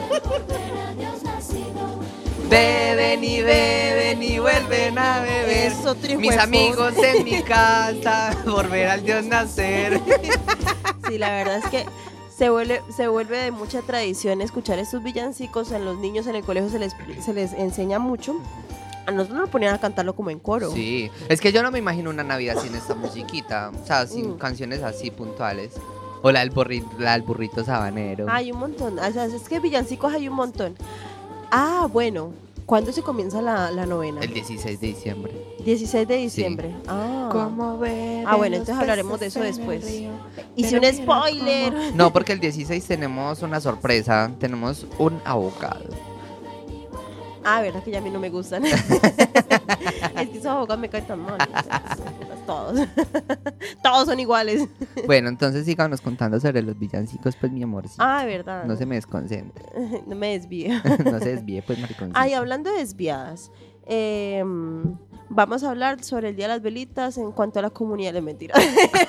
Beben y beben y vuelven a beber. Eso, triunfo Mis de fo- amigos en mi casa, por ver al Dios nacer. Sí, la verdad es que se vuelve, se vuelve de mucha tradición escuchar estos villancicos. A los niños en el colegio se les, se les enseña mucho. A nosotros nos ponían a cantarlo como en coro. Sí, es que yo no me imagino una Navidad sin esta musiquita, o sea, sin Mm. canciones así puntuales. O la del burrito, la del burrito sabanero. Hay un montón. O sea, es que villancicos hay un montón. Ah, bueno. ¿Cuándo se comienza la, la novena? El dieciséis de diciembre. dieciséis de diciembre. Ah. beben Ah, bueno, entonces hablaremos de eso después. Hice un spoiler. No, porque el dieciséis tenemos una sorpresa, tenemos un abogado. Ah, verdad que ya a mí no me gustan. Es que esos abogados me caen tan mal. Todos. Todos son iguales. Bueno, entonces síganos contando sobre los villancicos, pues mi amor. Ah, verdad. No se me desconcentre. No me desvíe. No se desvíe, pues mariconcito. Ay, hablando de desviadas, eh, vamos a hablar sobre el Día de las Velitas en cuanto a la comunidad de mentiras.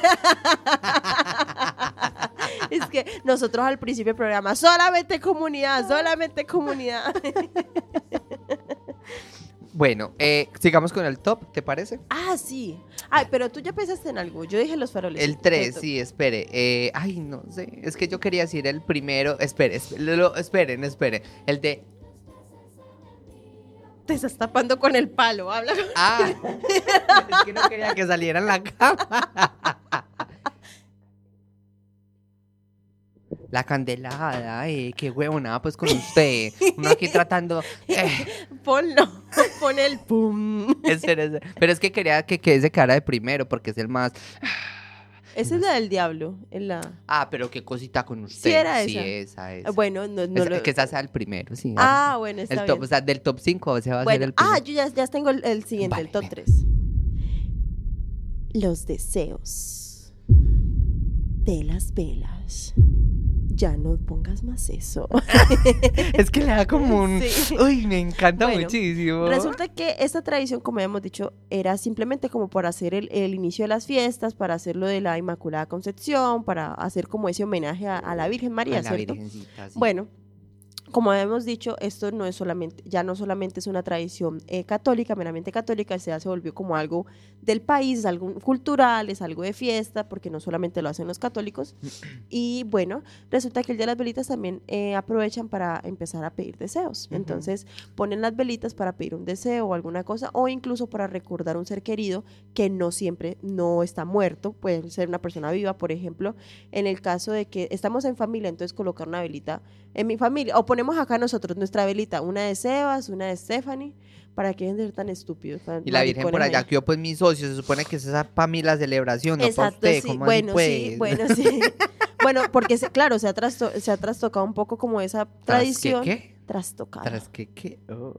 Es que nosotros al principio del programa, solamente comunidad, solamente comunidad. Bueno, eh, sigamos con el top, ¿te parece? Ah, sí. Ay, pero tú ya pensaste en algo. Yo dije los faroles. El tres, Pero- sí, espere. Eh, ay, no sé. Es que yo quería decir el primero. Espere, espere, lo- esperen, esperen. El de. Te estás tapando con el palo, habla. Ah, es que no quería que saliera en la cama. La candelada, eh, qué huevona, pues con usted. Uno aquí tratando. Eh, Ponlo. Pon el pum. espere, espere. Pero es que quería que quede ese cara de primero porque es el más. Esa es la del diablo. Es la... Ah, pero qué cosita con usted. Sí, era Sí, esa. esa es. Bueno, no, no Esa- lo... Que esa sea el primero, sí. Ah, bueno, está el bien. top, o sea, del top cinco se va a hacer Bueno, el primero. ah, yo ya, ya tengo el, el siguiente, Vale, el top ven. tres. Los deseos de las velas. Ya no pongas más eso. Es que le da como un... Sí. Uy, me encanta Bueno, muchísimo. Resulta que esta tradición, como hemos dicho, era simplemente como para hacer el, el inicio de las fiestas, para hacer lo de la Inmaculada Concepción, para hacer como ese homenaje a, a la Virgen María, A la ¿cierto? virgencita, sí. Bueno, como hemos dicho, esto no es solamente, ya no solamente es una tradición eh, católica, meramente católica, ya se volvió como algo del país, es algo cultural, es algo de fiesta, porque no solamente lo hacen los católicos. Y bueno, resulta que el Día de las Velitas también eh, aprovechan para empezar a pedir deseos. Ujú. Entonces ponen las velitas para pedir un deseo o alguna cosa, o incluso para recordar un ser querido que no siempre no está muerto, puede ser una persona viva, por ejemplo, en el caso de que estamos en familia, entonces colocar una velita en mi familia, o ponemos acá nosotros nuestra velita, una de Sebas, una de Stephanie, para que dejen de ser tan estúpidos. tan Y la Virgen por maricones allá, ahí. que yo pues mis socios, se supone que es esa para mí la celebración, no para Exacto, usted, sí, ¿cómo bueno, así sí, pues? bueno, sí. Bueno, porque se- claro, se ha, trasto- se ha trastocado un poco como esa ¿Tras tradición. qué, qué? Trastocada. ¿Tras qué, qué? Oh.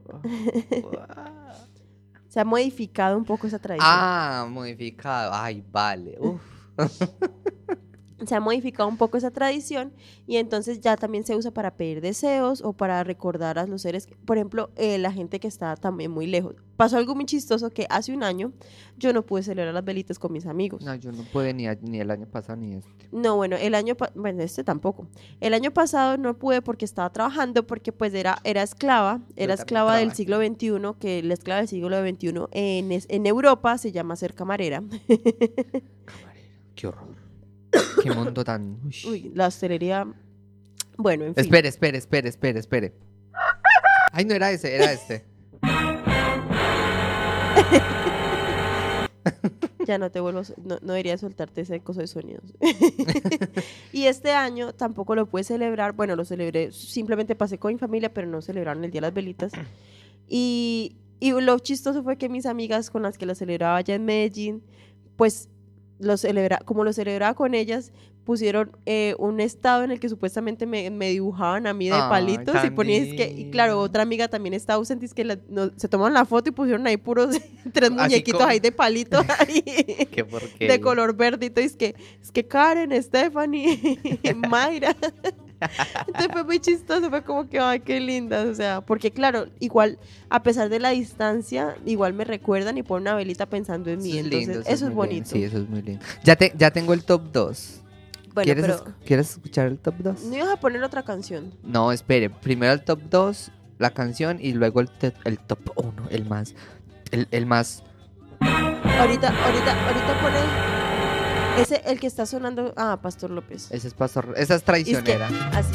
Se ha modificado un poco esa tradición. Ah, modificado. Ay, vale. Uf. Se ha modificado un poco esa tradición y entonces ya también se usa para pedir deseos o para recordar a los seres, que- por ejemplo, eh, la gente que está también muy lejos. Pasó algo muy chistoso que hace un año yo no pude celebrar las velitas con mis amigos. No, yo no pude ni, a- ni el año pasado ni este. No, bueno, el año, pa- bueno, este tampoco. El año pasado no pude porque estaba trabajando, porque pues era, era esclava, era también esclava del trabajé. siglo veintiuno, que la esclava del siglo veintiuno en, es- en Europa se llama ser camarera. Camarera. Qué horror. Qué mundo tan... Uy. Uy, la hostelería, bueno, en fin. Espere, espere, espere, espere, espere. Ay, no era ese, era este. Ya no te vuelvo, a sol- no, no debería soltarte ese coso de sonidos. Y este año tampoco lo pude celebrar, bueno, lo celebré, simplemente pasé con mi familia, pero no celebraron el Día de las Velitas. Y, y lo chistoso fue que mis amigas con las que lo celebraba allá en Medellín, pues lo celebra, como lo celebraba con ellas, pusieron eh, un estado en el que supuestamente me, me dibujaban a mí de Ay, palitos tan y ponían, es que, y claro, otra amiga también estaba ausente, es que la- no- se tomaron la foto y pusieron ahí puros tres muñequitos como- ahí de palitos ahí, Qué porquería. de color verdito, y es que, es que Karen, Stephanie, Mayra. Entonces fue muy chistoso, fue como que, ay, qué lindas, o sea, porque claro, igual, a pesar de la distancia, igual me recuerdan y ponen una velita pensando en mí, Eso es entonces lindo, eso es muy lindo. bonito. Sí, eso es muy lindo. Ya, te, ya tengo el top dos. Bueno, ¿Quieres, pero esc- ¿Quieres escuchar el top dos? no ibas a poner otra canción. No, espere. Primero el top dos, la canción, y luego el, te- el top uno, el más... El, el más... Ahorita, ahorita, ahorita pone ese, el que está sonando, ah, Pastor López. Ese es pastor... Esa es Y es que, traicionera. así.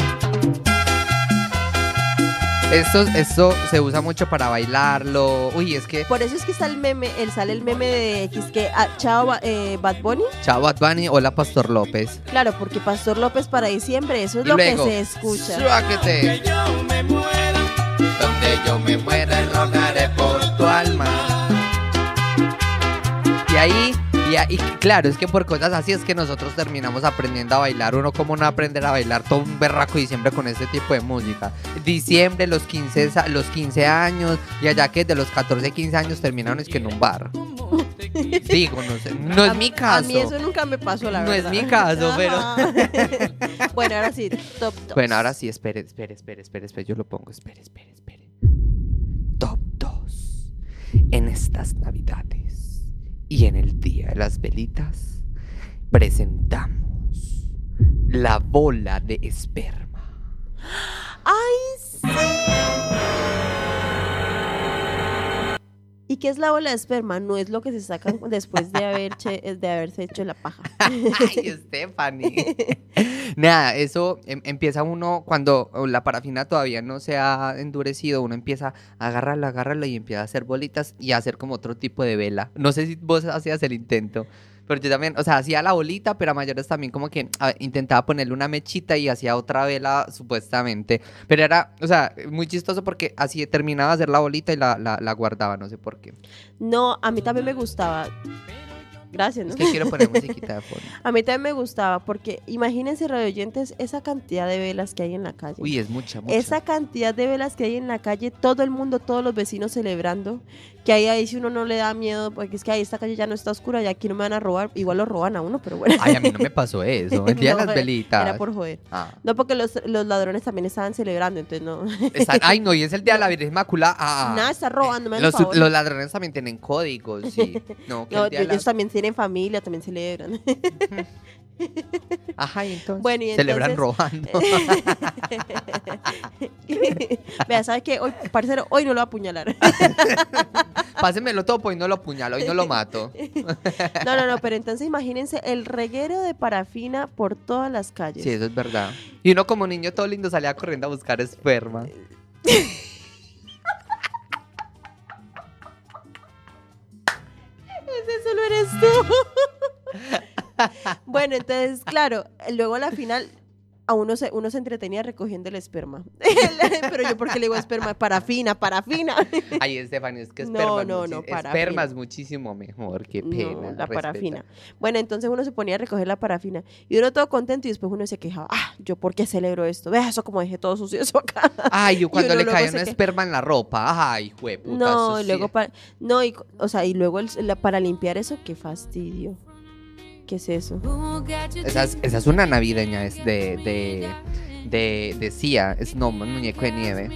Esto, esto se usa mucho para bailarlo. Uy, es que... Por eso es que está el meme, el, sale el meme de X que, ah, chao, Ba- eh, Bad Bunny. Chao, Bad Bunny, hola, Pastor López. Claro, porque Pastor López para diciembre, eso es Y lo luego, que se escucha. suáquete. yo me muera. Donde yo me muera, rogaré por tu alma. Y ahí, y ahí, claro, es que por cosas así es que nosotros terminamos aprendiendo a bailar. Uno como no aprender a bailar todo un berraco diciembre con este tipo de música. Diciembre, los quince, sa- los quince años, y allá que de los catorce, quince años terminaron es que en un bar. Digo, no sé, no es A- mi caso. A mí eso nunca me pasó, la No es verdad. mi caso, pero- Ajá. Bueno, ahora sí, top dos. Bueno, ahora sí, espere, espere, espere, espere, espere, yo lo pongo, espere, espere, espere. Top dos. En estas navidades y en el Día de las Velitas presentamos la bola de esperma. ¡Ay, sí! ¿Y qué es la bola de esperma? No es lo que se sacan después de, haber che- de haberse hecho la paja. Ay, Stephanie. Nada, eso em- empieza uno cuando la parafina todavía no se ha endurecido, uno empieza a agarrarla, agarrarla y empieza a hacer bolitas y a hacer como otro tipo de vela. No sé si vos hacías el intento, pero yo también, o sea, hacía la bolita, pero a mayores también como que a- intentaba ponerle una mechita y hacía otra vela supuestamente. Pero era, o sea, muy chistoso porque así terminaba de hacer la bolita y la, la, la guardaba, no sé por qué. No, a mí también me gustaba. Gracias, ¿no? Es que quiero poner musiquita de fondo. A mí también me gustaba porque imagínense, radioyentes, esa cantidad de velas que hay en la calle. Uy, es mucha, mucha. Esa cantidad de velas que hay en la calle, todo el mundo, todos los vecinos celebrando, que ahí, ahí si uno no le da miedo, porque es que ahí esta calle ya no está oscura, ya aquí no me van a robar, igual lo roban a uno, pero bueno. Ay, a mí no me pasó eso. El día No, de las era- velitas. Era por joder. Ah. No, porque los, los ladrones también estaban celebrando, entonces no. Están- ay, no, y es el día de la Virgen Inmaculada. Ah. Nada, está robando, me hagan los, favor. los ladrones también tienen códigos, sí. No, que No, el día de ellos las- también tienen familia, también celebran. Ajá, y entonces. Bueno, y celebran entonces- robando. Vea, ¿sabe qué? Hoy, parcero, hoy no lo va a apuñalar. Pásenmelo topo y no lo apuñalo y no lo mato. No, no, no, pero entonces imagínense el reguero de parafina por todas las calles. Sí, eso es verdad. Y uno como niño todo lindo salía corriendo a buscar esperma. Ese solo eres tú. Bueno, entonces, claro, luego a la final a uno se, uno se entretenía recogiendo el esperma. Pero yo, ¿por qué le digo esperma? Parafina, parafina. Ay, Estefanía, es que No, esperma, es no, muchi- no, esperma parafina. es muchísimo mejor. Qué pena. No, la respeta. parafina. Bueno, entonces uno se ponía a recoger la parafina y uno todo contento y después uno se quejaba, ah, ¿yo por qué celebro esto? Vea eso como dejé todo sucio eso acá. Ay, yo cuando uno le luego caía se una que- esperma en la ropa. Ay, jueputa. No, eso y sí. luego para, no, y, o sea, y luego el- la- para limpiar eso, qué fastidio. ¿Qué es eso? Esa es, esa es una navideña, es de, de, de, de Sia, es no, un muñeco de nieve.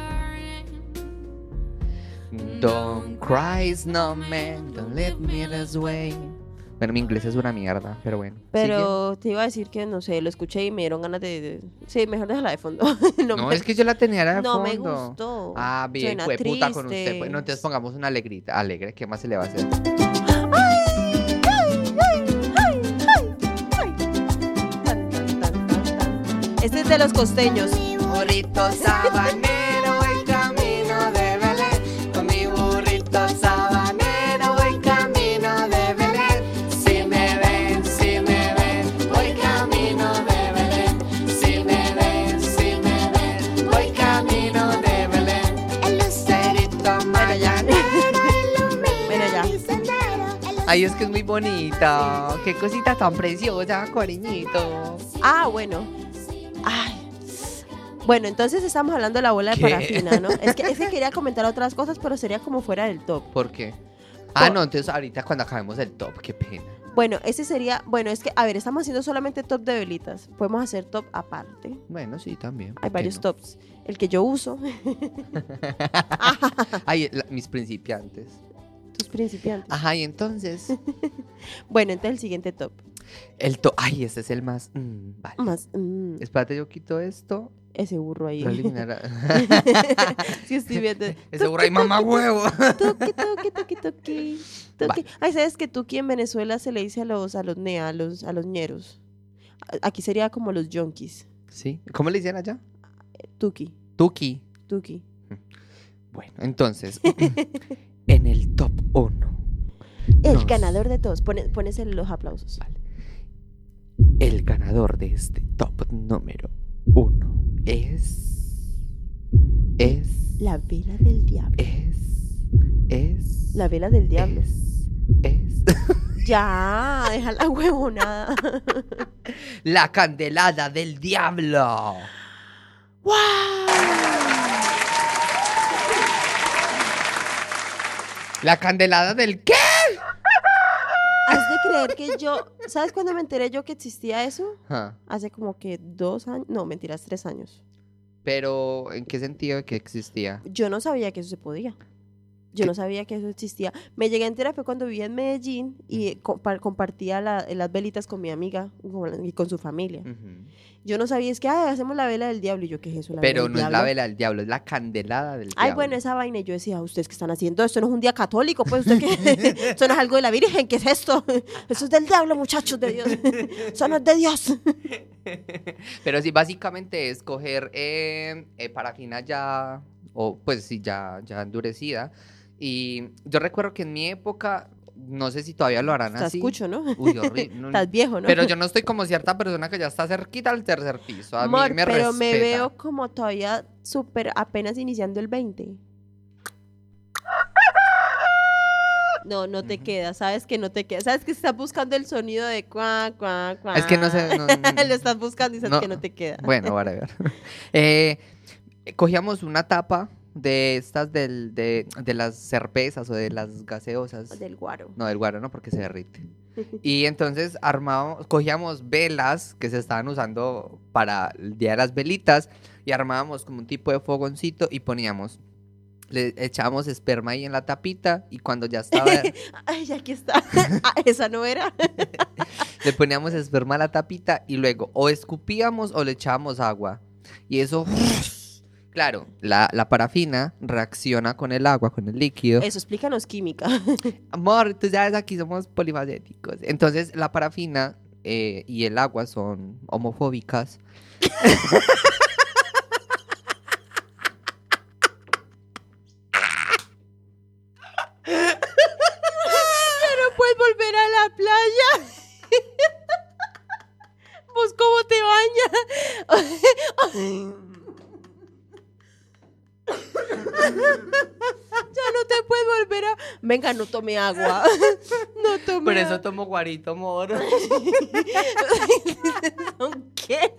Don't cry, snowman, don't let me this way. Bueno, mi inglés es una mierda, pero bueno. Pero te iba a decir que, no sé, lo escuché y me dieron ganas de... de- sí, mejor déjala de fondo. ¿Sigue? no No, me, es que yo la tenía era de no me fondo. gustó. Ah, bien, Suena fue puta con triste. usted. Bueno, entonces pongamos una alegrita, alegre, ¿qué más se le va a hacer? Tan, tan, tan, tan, tan. Este es de los costeños. Burrito sabanero, voy camino de Belén. Con mi burrito sabanero, voy camino de Belén. Si me ven, si me ven, voy camino de Ay, es que es muy bonita. Qué cosita tan preciosa, cariñito. Ah, bueno. Ay. Bueno, entonces estamos hablando de la bola de ¿Qué? parafina, ¿no? Es que, es que quería comentar otras cosas, pero sería como fuera del top. ¿Por qué? Ah, no, entonces ahorita cuando acabemos el top, qué pena. Bueno, ese sería, bueno, es que, a ver, estamos haciendo solamente top de velitas. Podemos hacer top aparte. Bueno, sí, también. ¿por Hay qué varios no? tops. El que yo uso, Ay, la- mis principiantes. tus principiantes. Ajá, y entonces, Bueno, entonces el siguiente top. el top. Ay, ese es el más. mm, vale. Más, mm, Espérate, yo quito esto. ese burro ahí. Lo eliminará. Sí, estoy viendo. Ese burro ahí, mamá huevo. Toque, toque, toque, toque. Toque. Vale. Ay, ¿sabes que tuki en Venezuela se le dice a los, a los nea, a los, a los ñeros? A- Aquí sería como los yonkis. Sí. ¿Cómo le dicen allá? Tuki, Tuki. tuki. Bueno, entonces, en el top uno. El Nos- ganador de todos. Pone, pones el- los aplausos. El ganador de este top número uno es. Es. La vela del diablo. Es. Es. La vela del diablo. Es. Es. Ya, deja la huevonada. La candelada del diablo. ¡Wow! ¿La candelada del qué? Has de creer que yo, ¿sabes cuándo me enteré yo que existía eso? Ah, Hace como que dos años, no, mentiras, tres años. pero, ¿en qué sentido que existía? Yo no sabía que eso se podía. Yo no sabía que eso existía. Me llegué a enterar fue cuando vivía en Medellín y compa- compartía la- las velitas con mi amiga con- y con su familia. Ujú. Yo no sabía, es que, ay, hacemos la vela del diablo. Y yo, ¿qué es eso? La Pero vela del no es la diablo? vela del diablo, es la candelada del Ay, diablo. bueno, esa vaina. Y yo decía, ¿ustedes qué están haciendo? Esto no es un día católico, pues. ¿Usted qué? Eso no es algo de la Virgen. ¿Qué es esto? Eso es del diablo, muchachos, de Dios. Eso no es de Dios. Pero sí, básicamente es coger eh, eh, parafina ya, o pues sí, ya, ya endurecida. Y yo recuerdo que en mi época, no sé si todavía lo harán Te así. escucho, ¿no? Uy, horrible. no, Estás viejo, ¿no? Pero yo no estoy como cierta persona que ya está cerquita al tercer piso. A Amor, mí me pero me respeta. veo como todavía súper apenas iniciando el veinte. No, no te Ujú. queda, sabes que no te queda. Sabes que estás buscando el sonido de cuá, cuá, cuá. Es que no sé, no, no. Lo estás buscando y sabes No. que no te queda. Bueno, whatever. eh, cogíamos una tapa de estas del, de, de las cervezas o de las gaseosas. Del guaro. No, del guaro, no, porque se derrite. Y entonces armábamos, cogíamos velas que se estaban usando para el día de las velitas y armábamos como un tipo de fogoncito y poníamos, le echábamos esperma ahí en la tapita y cuando ya estaba, Ay, aquí está. Ah, esa no era. le poníamos esperma a la tapita y luego o escupíamos o le echábamos agua. Y eso, claro, la, la parafina reacciona con el agua, con el líquido. Eso, explícanos química. Amor, tú sabes, aquí somos polifacéticos. Entonces, la parafina eh, y el agua son homofóbicas. No puedes volver a la playa. ¿Vos cómo te bañas? Ya no te puedes volver a... Venga, no tome agua. No tome Por eso agua. tomo guarito, amor. ¿Son qué?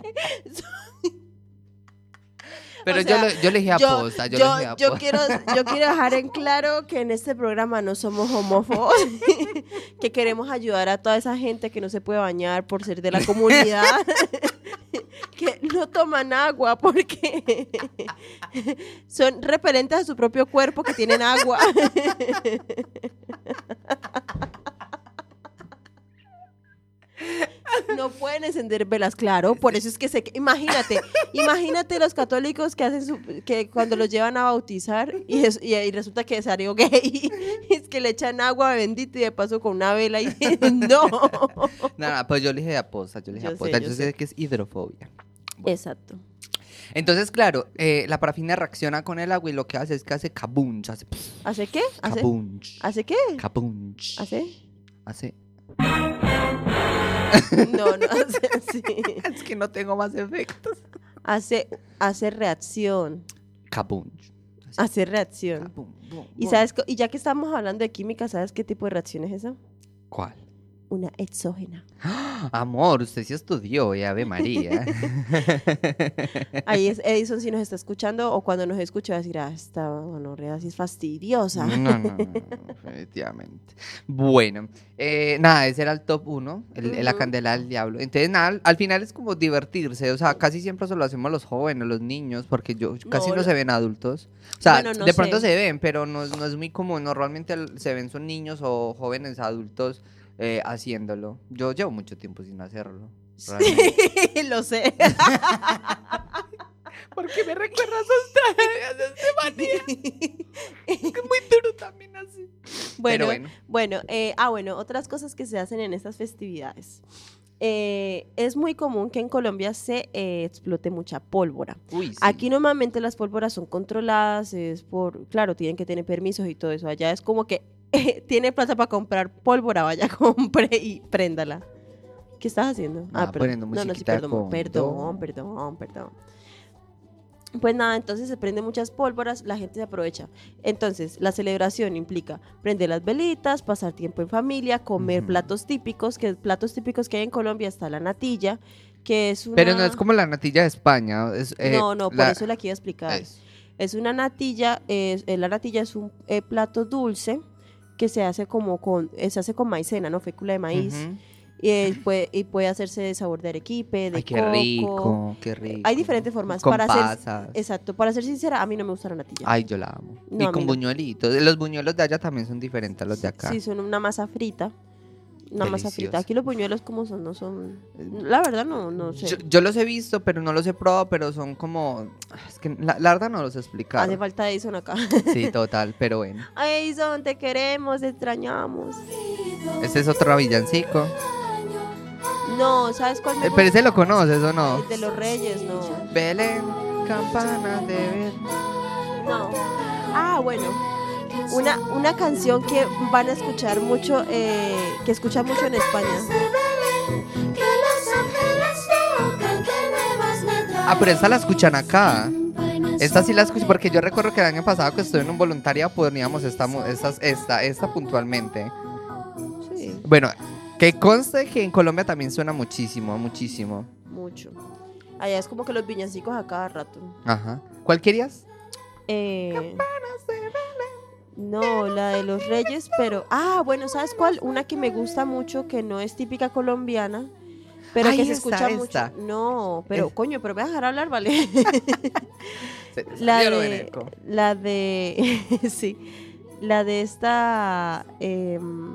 Pero O sea, yo, le, yo le dije Yo, aposta, yo, yo, le dije yo aposta. quiero, yo quiero dejar en claro que en este programa no somos homófobos, que queremos ayudar a toda esa gente que no se puede bañar por ser de la comunidad, que no toman agua porque son referentes a su propio cuerpo que tienen agua. No pueden encender velas, claro, por eso es que se... Imagínate, imagínate los católicos que hacen su... que cuando los llevan a bautizar y, es- y, y resulta que salió gay, es que le echan agua bendita y de paso con una vela y... No. Nada, pues yo le dije aposta, yo le dije Yo sé, aposta. yo Yo, sé. sé que es hidrofobia. Exacto. Entonces, claro, eh, la parafina reacciona con el agua y lo que hace es que hace kabunch, hace ¿Hace qué? ¿Hace, kabunch, ¿Hace qué? kabunch. ¿Hace? Hace... No, no hace así. Es que no tengo más efectos. Hace, hace reacción. Kabunch. Hace reacción. Kabum, bum, Y bum. sabes, co- y ya que estamos hablando de química, ¿sabes qué tipo de reacción es esa? ¿Cuál? Una exógena. Amor, usted sí estudió, y Ave María. Ahí es Edison si nos está escuchando o cuando nos escucha va a decir, ah, esta gonorrea sí es fastidiosa. No, no, no, definitivamente. Bueno, eh, nada, ese era el top uno, el, Ujú. la candela del diablo. Entonces, nada, al- al final es como divertirse, o sea, casi siempre eso lo hacemos los jóvenes, los niños, porque yo casi no, No, se ven adultos. O sea, Bueno, no de pronto sé. se ven, pero no, es- no es muy común. Normalmente el- se ven son niños o jóvenes adultos eh, haciéndolo. Yo llevo mucho tiempo sin hacerlo. realmente. Lo sé. ¿Por qué me recuerdas a Estefanía? Es muy duro también así. Bueno, Pero bueno. bueno, eh, ah, bueno, otras cosas que se hacen en estas festividades. Eh, es muy común que en Colombia se eh, explote mucha pólvora. Uy, sí. Aquí normalmente las pólvoras son controladas, es por, claro, tienen que tener permisos y todo eso. Allá es como que eh, tiene plata para comprar pólvora, vaya, compre y préndala. ¿Qué estás haciendo? Ah, perdón. poniendo No, no, sí, musiquita de perdón, fondo. perdón, perdón, perdón. Pues nada, entonces se prenden muchas pólvoras, la gente se aprovecha. Entonces, la celebración implica prender las velitas, pasar tiempo en familia, comer Ujú. platos típicos, que platos típicos que hay en Colombia está la natilla, que es una... Pero no es como la natilla de España. Es, eh, No, no, por la- eso la quiero explicar. es- Es una natilla, es, eh, la natilla es un eh, plato dulce que se hace como con, eh, se hace con maicena, ¿no? Fécula de maíz. Ujú. Y, eh, puede, y puede hacerse de sabor de arequipe, de Ay, qué coco. rico, qué rico. Hay diferentes formas. Con para ser, pasas. exacto, para ser sincera, a mí no me gusta la natilla. Ay, yo la amo. No, y a con mí no. buñuelitos. Los buñuelos de allá también son diferentes a los de acá. Sí, son una masa frita. Una masa Delicioso. frita. Aquí los buñuelos como son, no son... La verdad no, no sé. Yo, yo los he visto, pero no los he probado, pero son como... Es que la, la verdad no los he explicado. Hace falta Edison acá. Sí, total, pero bueno. Ay, Edison, te queremos, te extrañamos. Este es otro villancico. No, ¿sabes cuál me Eh, pero ese gusta? lo conoces, ¿o no? El de los Reyes, no. Belén, campanas de Belén. No. Ah, bueno. Una, una canción que van a escuchar mucho, eh, que escuchan mucho en España. Ah, pero esta la escuchan acá. Esta sí la escucho, porque yo recuerdo que el año pasado que estuve en un voluntariado poníamos esta, mu- estas- esta, esta puntualmente. Sí, Bueno, que conste que en Colombia también suena muchísimo, muchísimo. mucho. Allá es como que los villancicos a cada rato. Ajá. ¿Cuál querías? Eh, no, la de los Reyes, pero... Ah, bueno, ¿sabes cuál? Una que me gusta mucho, que no es típica colombiana, pero Ay, que se esta, escucha esta. mucho. No, pero Es- coño, pero me voy a dejar hablar, ¿vale? Se te La salió lo de, veneco. la de, sí, la de esta, em,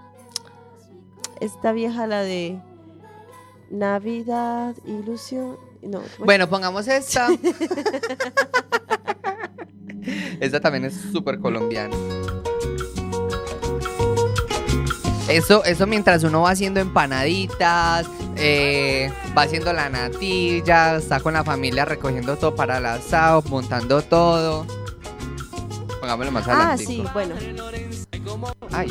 esta vieja, la de Navidad, ilusión, no, ¿cómo es? Bueno, pongamos esta. Esta también es súper colombiana. Eso, eso mientras uno va haciendo empanaditas, eh, va haciendo la natilla, está con la familia recogiendo todo para el asado, montando todo. Pongámoslo más Ah, adelante. sí, bueno, Ay,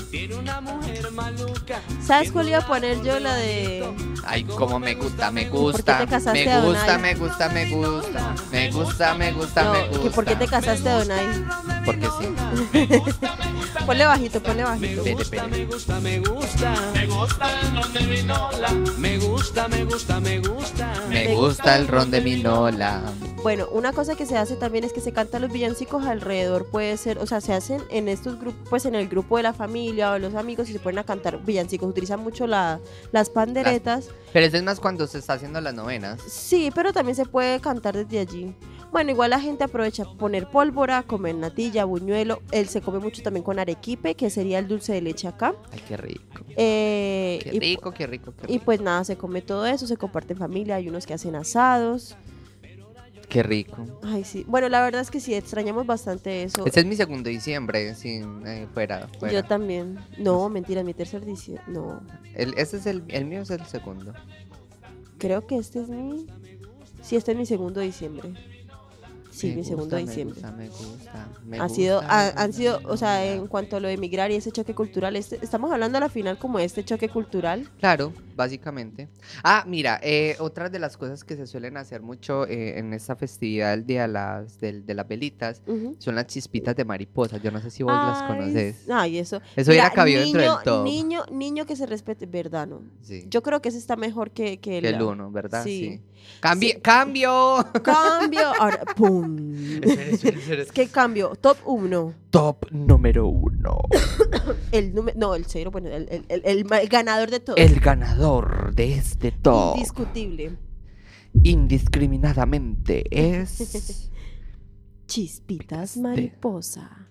¿sabes cuál iba a poner yo? La de, ay, como me gusta, me ¿Por qué gusta, te casaste, me gusta, Adonai? me gusta, me gusta, me gusta, me gusta, no, me que gusta. ¿por qué te casaste, Donay? Porque sí. Ponle bajito, ponle bajito. Pere, pere. Me gusta, me gusta, me gusta el ron de vinola. Me gusta, me gusta, me gusta. Me gusta el ron de minola. Bueno, una cosa que se hace también es que se cantan los villancicos alrededor, puede ser, o sea, se hacen en estos grupos, pues en el grupo de la familia o de los amigos y se ponen a cantar villancicos, utilizan mucho la, las panderetas, Pero eso es más cuando se está haciendo las novenas. sí, pero también se puede cantar desde allí. Bueno, igual la gente aprovecha poner pólvora, comer natilla, buñuelo, él se come mucho también con arequipe, que sería el dulce de leche acá. Ay, qué rico. Eh, Qué y, rico, qué rico, qué y rico. pues nada, se come todo eso, se comparte en familia, hay unos que hacen asados. Qué rico. Ay, sí. Bueno, la verdad es que sí, extrañamos bastante eso. Ese es mi segundo diciembre, sin eh, fuera, fuera. Yo también. No, mentira, mi tercer diciembre. No, El, ese es el, el mío es el segundo. creo que este es mi... Sí, este es mi segundo diciembre. Sí, Me mi gusta, segundo me diciembre. gusta, me gusta, me Ha sido, gusta, ha- me han sido, gusta, o sea, me en gusta. cuanto a lo de emigrar y ese choque cultural, este, estamos hablando a la final como de este choque cultural, Claro, básicamente. Ah, mira, eh, otra de las cosas que se suelen hacer mucho eh, en esta festividad del día de las, del- de, las velitas Ujú. son las chispitas de mariposa. Yo no sé si vos las Ay, conoces. Ay, eso. Eso Mira, hubiera cabido dentro niño, del top. Niño, niño que se respete, ¿verdad? No. Sí. Yo creo que ese está mejor que, que Que el la- uno, ¿verdad? Sí. Cambi- Sí. ¡Cambio! Cambio. Ahora, ¡pum! Espere, espere, espere. Es que cambio. Top uno. Top número uno. El número. No, el cero. Bueno, el, el, el- el ma- el ganador de todo. El ganador de este top, Indiscutible. indiscriminadamente, es... Chispitas Este. mariposa.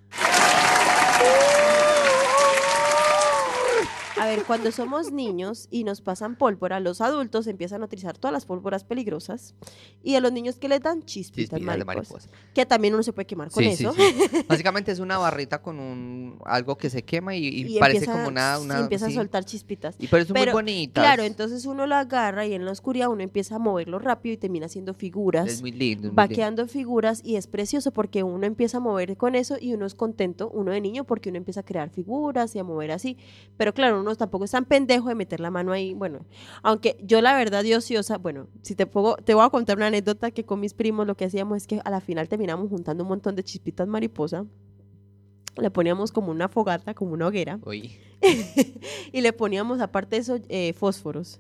A ver, cuando somos niños y nos pasan pólvora, los adultos empiezan a utilizar todas las pólvoras peligrosas y a los niños que les dan chispitas, Chispitas de mariposa, mariposa. que también uno se puede quemar con Sí, eso. sí, sí. Básicamente es una barrita con un algo que se quema y, y Y parece empieza- como una... una sí, empieza sí. a soltar chispitas. Y pero son muy Pero, bonitas. Claro, entonces uno lo agarra y en la oscuridad uno empieza a moverlo rápido y termina haciendo figuras. Es muy lindo. es muy Va lindo. quedando figuras y es precioso porque uno empieza a mover con eso y uno es contento, uno de niño, porque uno empieza a crear figuras y a mover así. Pero claro, uno tampoco es tan pendejo de meter la mano ahí. Bueno, aunque yo la verdad, yo ociosa, bueno, si te pongo, te voy a contar una anécdota que con mis primos lo que hacíamos es que a la final terminamos juntando un montón de chispitas mariposa. Le poníamos como una fogata, como una hoguera. Uy. Y le poníamos, aparte de eso, eh, fósforos.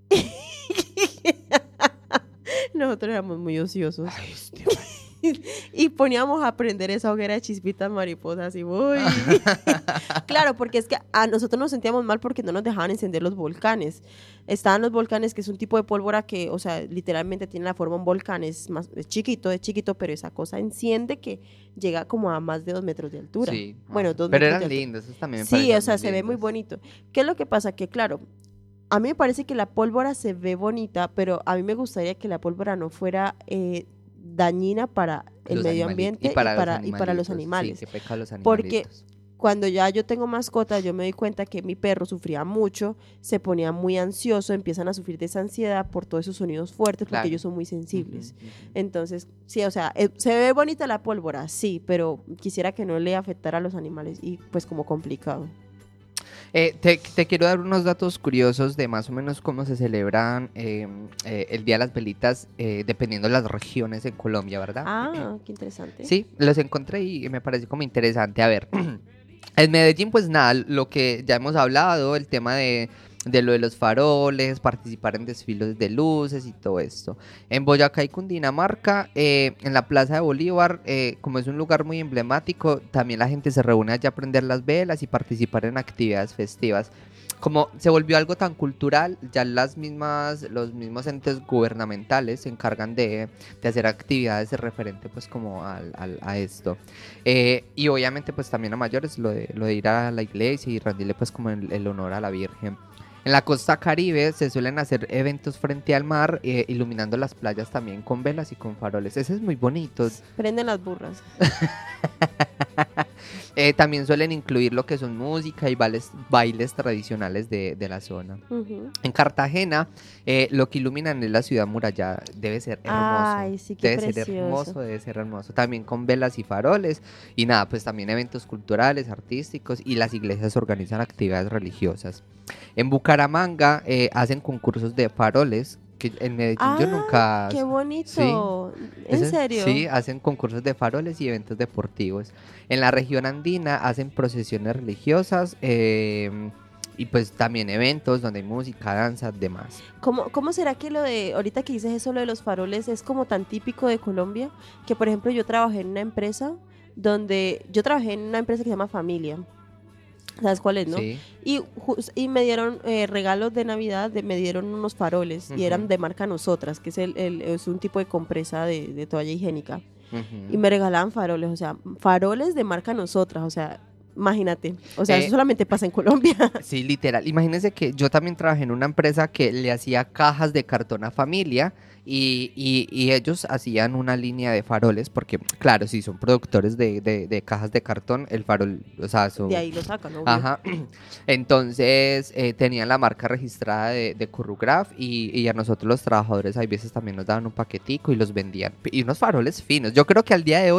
Nosotros éramos muy ociosos. Ay, Dios mío. Y poníamos a prender esa hoguera de chispitas mariposas y uy. Claro, porque es que a nosotros nos sentíamos mal porque no nos dejaban encender los volcanes. Estaban los volcanes, que es un tipo de pólvora que, o sea, literalmente tiene la forma de un volcán, es más es chiquito, es chiquito, pero esa cosa enciende que llega como a más de dos metros de altura. Sí. Bueno, dos Pero metros eran de altura. lindos, esos también me Sí, parecían o sea, se ve muy lindos. bonito. ¿Qué es lo que pasa? Que claro, a mí me parece que la pólvora se ve bonita, pero a mí me gustaría que la pólvora no fuera eh, dañina para el Los medio animali- ambiente y los para, y para los animalitos. animales. Sí, qué pecado los Porque animalitos. Cuando ya yo tengo mascota, yo me doy cuenta que mi perro sufría mucho, se ponía muy ansioso, empiezan a sufrir de esa ansiedad por todos esos sonidos fuertes, porque Claro. ellos son muy sensibles. Ujú, ujú. Entonces, sí, o sea, eh, se ve bonita la pólvora, sí, pero quisiera que no le afectara a los animales y pues como complicado. Eh, te, te quiero dar unos datos curiosos de más o menos cómo se celebran eh, eh, el Día de las Velitas, eh, dependiendo de las regiones en Colombia, ¿verdad? Ah, qué interesante. Sí, los encontré y me pareció como interesante. A ver, en Medellín, pues nada, lo que ya hemos hablado, el tema de, de lo de los faroles, participar en desfiles de luces y todo esto. En Boyacá y Cundinamarca, eh, en la Plaza de Bolívar, eh, como es un lugar muy emblemático, también la gente se reúne allá a prender las velas y participar en actividades festivas. Como se volvió algo tan cultural, ya las mismas, los mismos entes gubernamentales se encargan de, de hacer actividades de referente pues como al, al- a esto. Eh, y obviamente pues también a mayores lo de, lo de ir a la iglesia y rendirle pues como el, el honor a la Virgen. En la costa caribe se suelen hacer eventos frente al mar, eh, iluminando las playas también con velas y con faroles. Ese es muy bonito. Prenden las burras. Eh, también suelen incluir lo que son música y bailes, bailes tradicionales de, de la zona. Ujú. En Cartagena, eh, lo que iluminan es la ciudad murallada. Debe ser hermoso. Ay, sí, qué debe ser precioso. hermoso, debe ser hermoso. También con velas y faroles. Y nada, pues también eventos culturales, artísticos y las iglesias organizan actividades religiosas. En Bucaramanga eh, hacen concursos de faroles. Que en Medellín yo Ah, nunca... Qué bonito. ¿En Ese- serio? Sí, hacen concursos de faroles y eventos deportivos. En la región andina hacen procesiones religiosas eh, y pues también eventos donde hay música, danza, demás. ¿Cómo, ¿Cómo será que lo de, ahorita que dices eso, lo de los faroles es como tan típico de Colombia? Que por ejemplo yo trabajé en una empresa donde, yo trabajé en una empresa que se llama Familia. ¿Sabes cuál es, no? Sí. Y, jus- y me dieron eh, regalos de Navidad, de- me dieron unos faroles Ujú. y eran de marca Nosotras, que es, el, el- es un tipo de compresa de, de toalla higiénica. Ujú. Y me regalaban faroles, o sea, faroles de marca Nosotras, o sea, imagínate. O sea, Eh, eso solamente pasa en Colombia. Sí, literal. Imagínense que yo también trabajé en una empresa que le hacía cajas de cartón a familia y, y- y ellos hacían una línea de faroles porque, claro, si son productores de, de- de cajas de cartón, el farol, o sea, son... De ahí lo sacan, obvio. Ajá, entonces eh, tenían la marca registrada de, de Currugraph y, y a nosotros los trabajadores hay veces también nos daban un paquetico y los vendían, y unos faroles finos. Yo creo que al día de hoy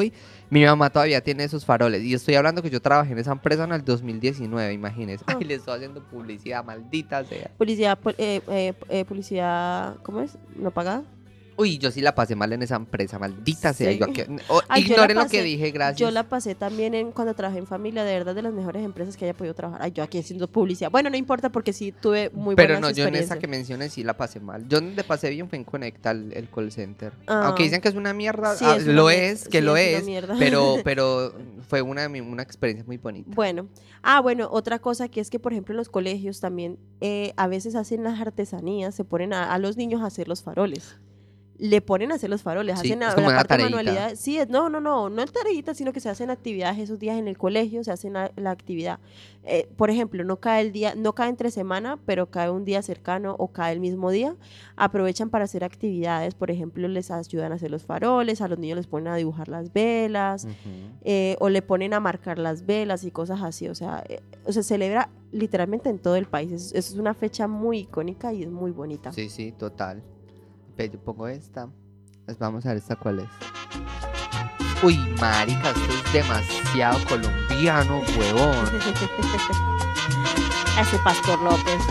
Mi mamá todavía tiene esos faroles. Y estoy hablando que yo trabajé en esa empresa en el dos mil diecinueve, imagínense. Ay, le estoy haciendo publicidad, maldita sea. Publicidad, pu- eh, eh, eh, publicidad, ¿cómo es? ¿No pagada? Uy, yo sí la pasé mal en esa empresa, maldita sea. Sí. Yo aquí- oh, Ay, yo la ignoren lo pasé- que dije, gracias. Yo la pasé también en, cuando trabajé en familia, de verdad, de las mejores empresas que haya podido trabajar. Ay, yo aquí haciendo publicidad. Bueno, no importa porque sí tuve muy Pero buenas no, yo en experiencias. esa que mencioné sí la pasé mal. Yo donde pasé bien fue en Conecta, el, el call center. Ah. Aunque dicen que es una mierda, Sí, ah, es una lo mier- es, que sí, lo es una es, mierda. pero, pero fue una, una experiencia muy bonita. Bueno, ah, bueno, otra cosa que es que, por ejemplo, en los colegios también eh, a veces hacen las artesanías, se ponen a, a los niños a hacer los faroles. Le ponen a hacer los faroles, Sí, hacen es a- como la una parte de tareita. manualidad. Sí, es- no, no, no, no en tareitas, sino que se hacen actividades esos días en el colegio, se hacen la, la actividad. Eh, por ejemplo, no cae el día, no cae entre semana, pero cae un día cercano o cae el mismo día. Aprovechan para hacer actividades, por ejemplo, les ayudan a hacer los faroles, a los niños les ponen a dibujar las velas, Ujú. eh, o le ponen a marcar las velas y cosas así. O sea, eh, o se celebra literalmente en todo el país. Es, es una fecha muy icónica y es muy bonita. Sí, sí, total. Ve, yo pongo esta. Pues vamos a ver esta cuál es. Uy, marica, esto es demasiado colombiano, huevón. Ese Pastor López.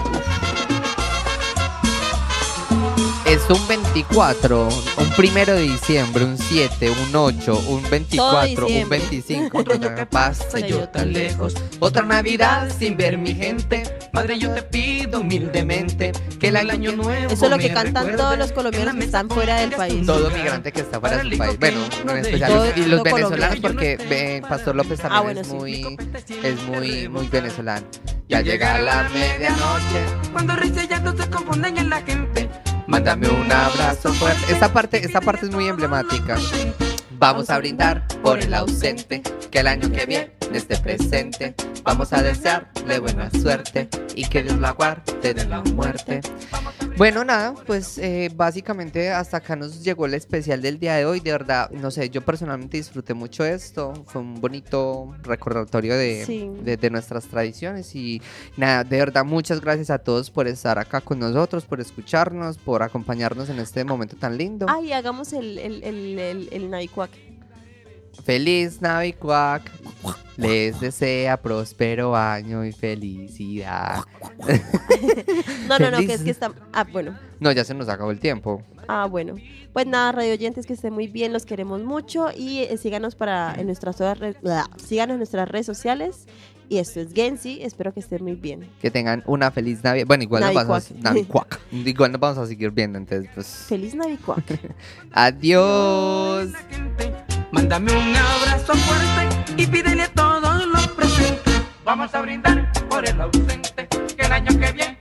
Es un veinticuatro, un primero de diciembre, un siete, un ocho, un veinticuatro, un diciembre. veinticinco. Otro año que pasa y yo tan lejos. Otra Navidad sin ver mi gente. Madre, yo te pido humildemente que el año nuevo Eso es lo que me cantan recuerde todos los que colombianos la que mesa están fuera del con país. todo migrante que está fuera de su país. Bueno, en especial Todo- los- y los todo venezolanos, colombiano. porque eh, Pastor López también Ah, bueno, es sí. muy, es muy, muy venezolano. Ya llega la medianoche. Cuando risa y llanto se confunden en la gente. Mándame un abrazo fuerte. Esta parte, esta parte es muy emblemática. Vamos a brindar por el ausente, que el año que viene esté presente. Vamos a desearle buena suerte y que Dios la guarde de la muerte. Bueno, nada, pues eh, básicamente hasta acá nos llegó el especial del día de hoy. De verdad, no sé, yo personalmente disfruté mucho esto. Fue un bonito recordatorio de, Sí. de, de nuestras tradiciones. Y nada, de verdad, muchas gracias a todos por estar acá con nosotros, por escucharnos, por acompañarnos en este momento tan lindo. Ay, hagamos el, el, el, el, el Navicuac. Feliz Navicuac, les desea próspero año y felicidad. No, no, no, que Feliz- es que está. Ah, bueno. No, ya se nos acabó el tiempo. Ah, bueno. Pues nada, radio oyentes, que estén muy bien, los queremos mucho y eh, síganos para en nuestras todas re- bla, síganos en nuestras redes sociales. Y esto es Gensi, espero que estén muy bien. Que tengan una feliz Navidad. Bueno, igual nos vamos a, Navicuac. Navicuac. Igual nos vamos a seguir viendo, entonces pues Feliz Navicuac. adiós. Mándame un abrazo fuerte y pídele a todos los presentes. Vamos a brindar por el ausente, que el año que viene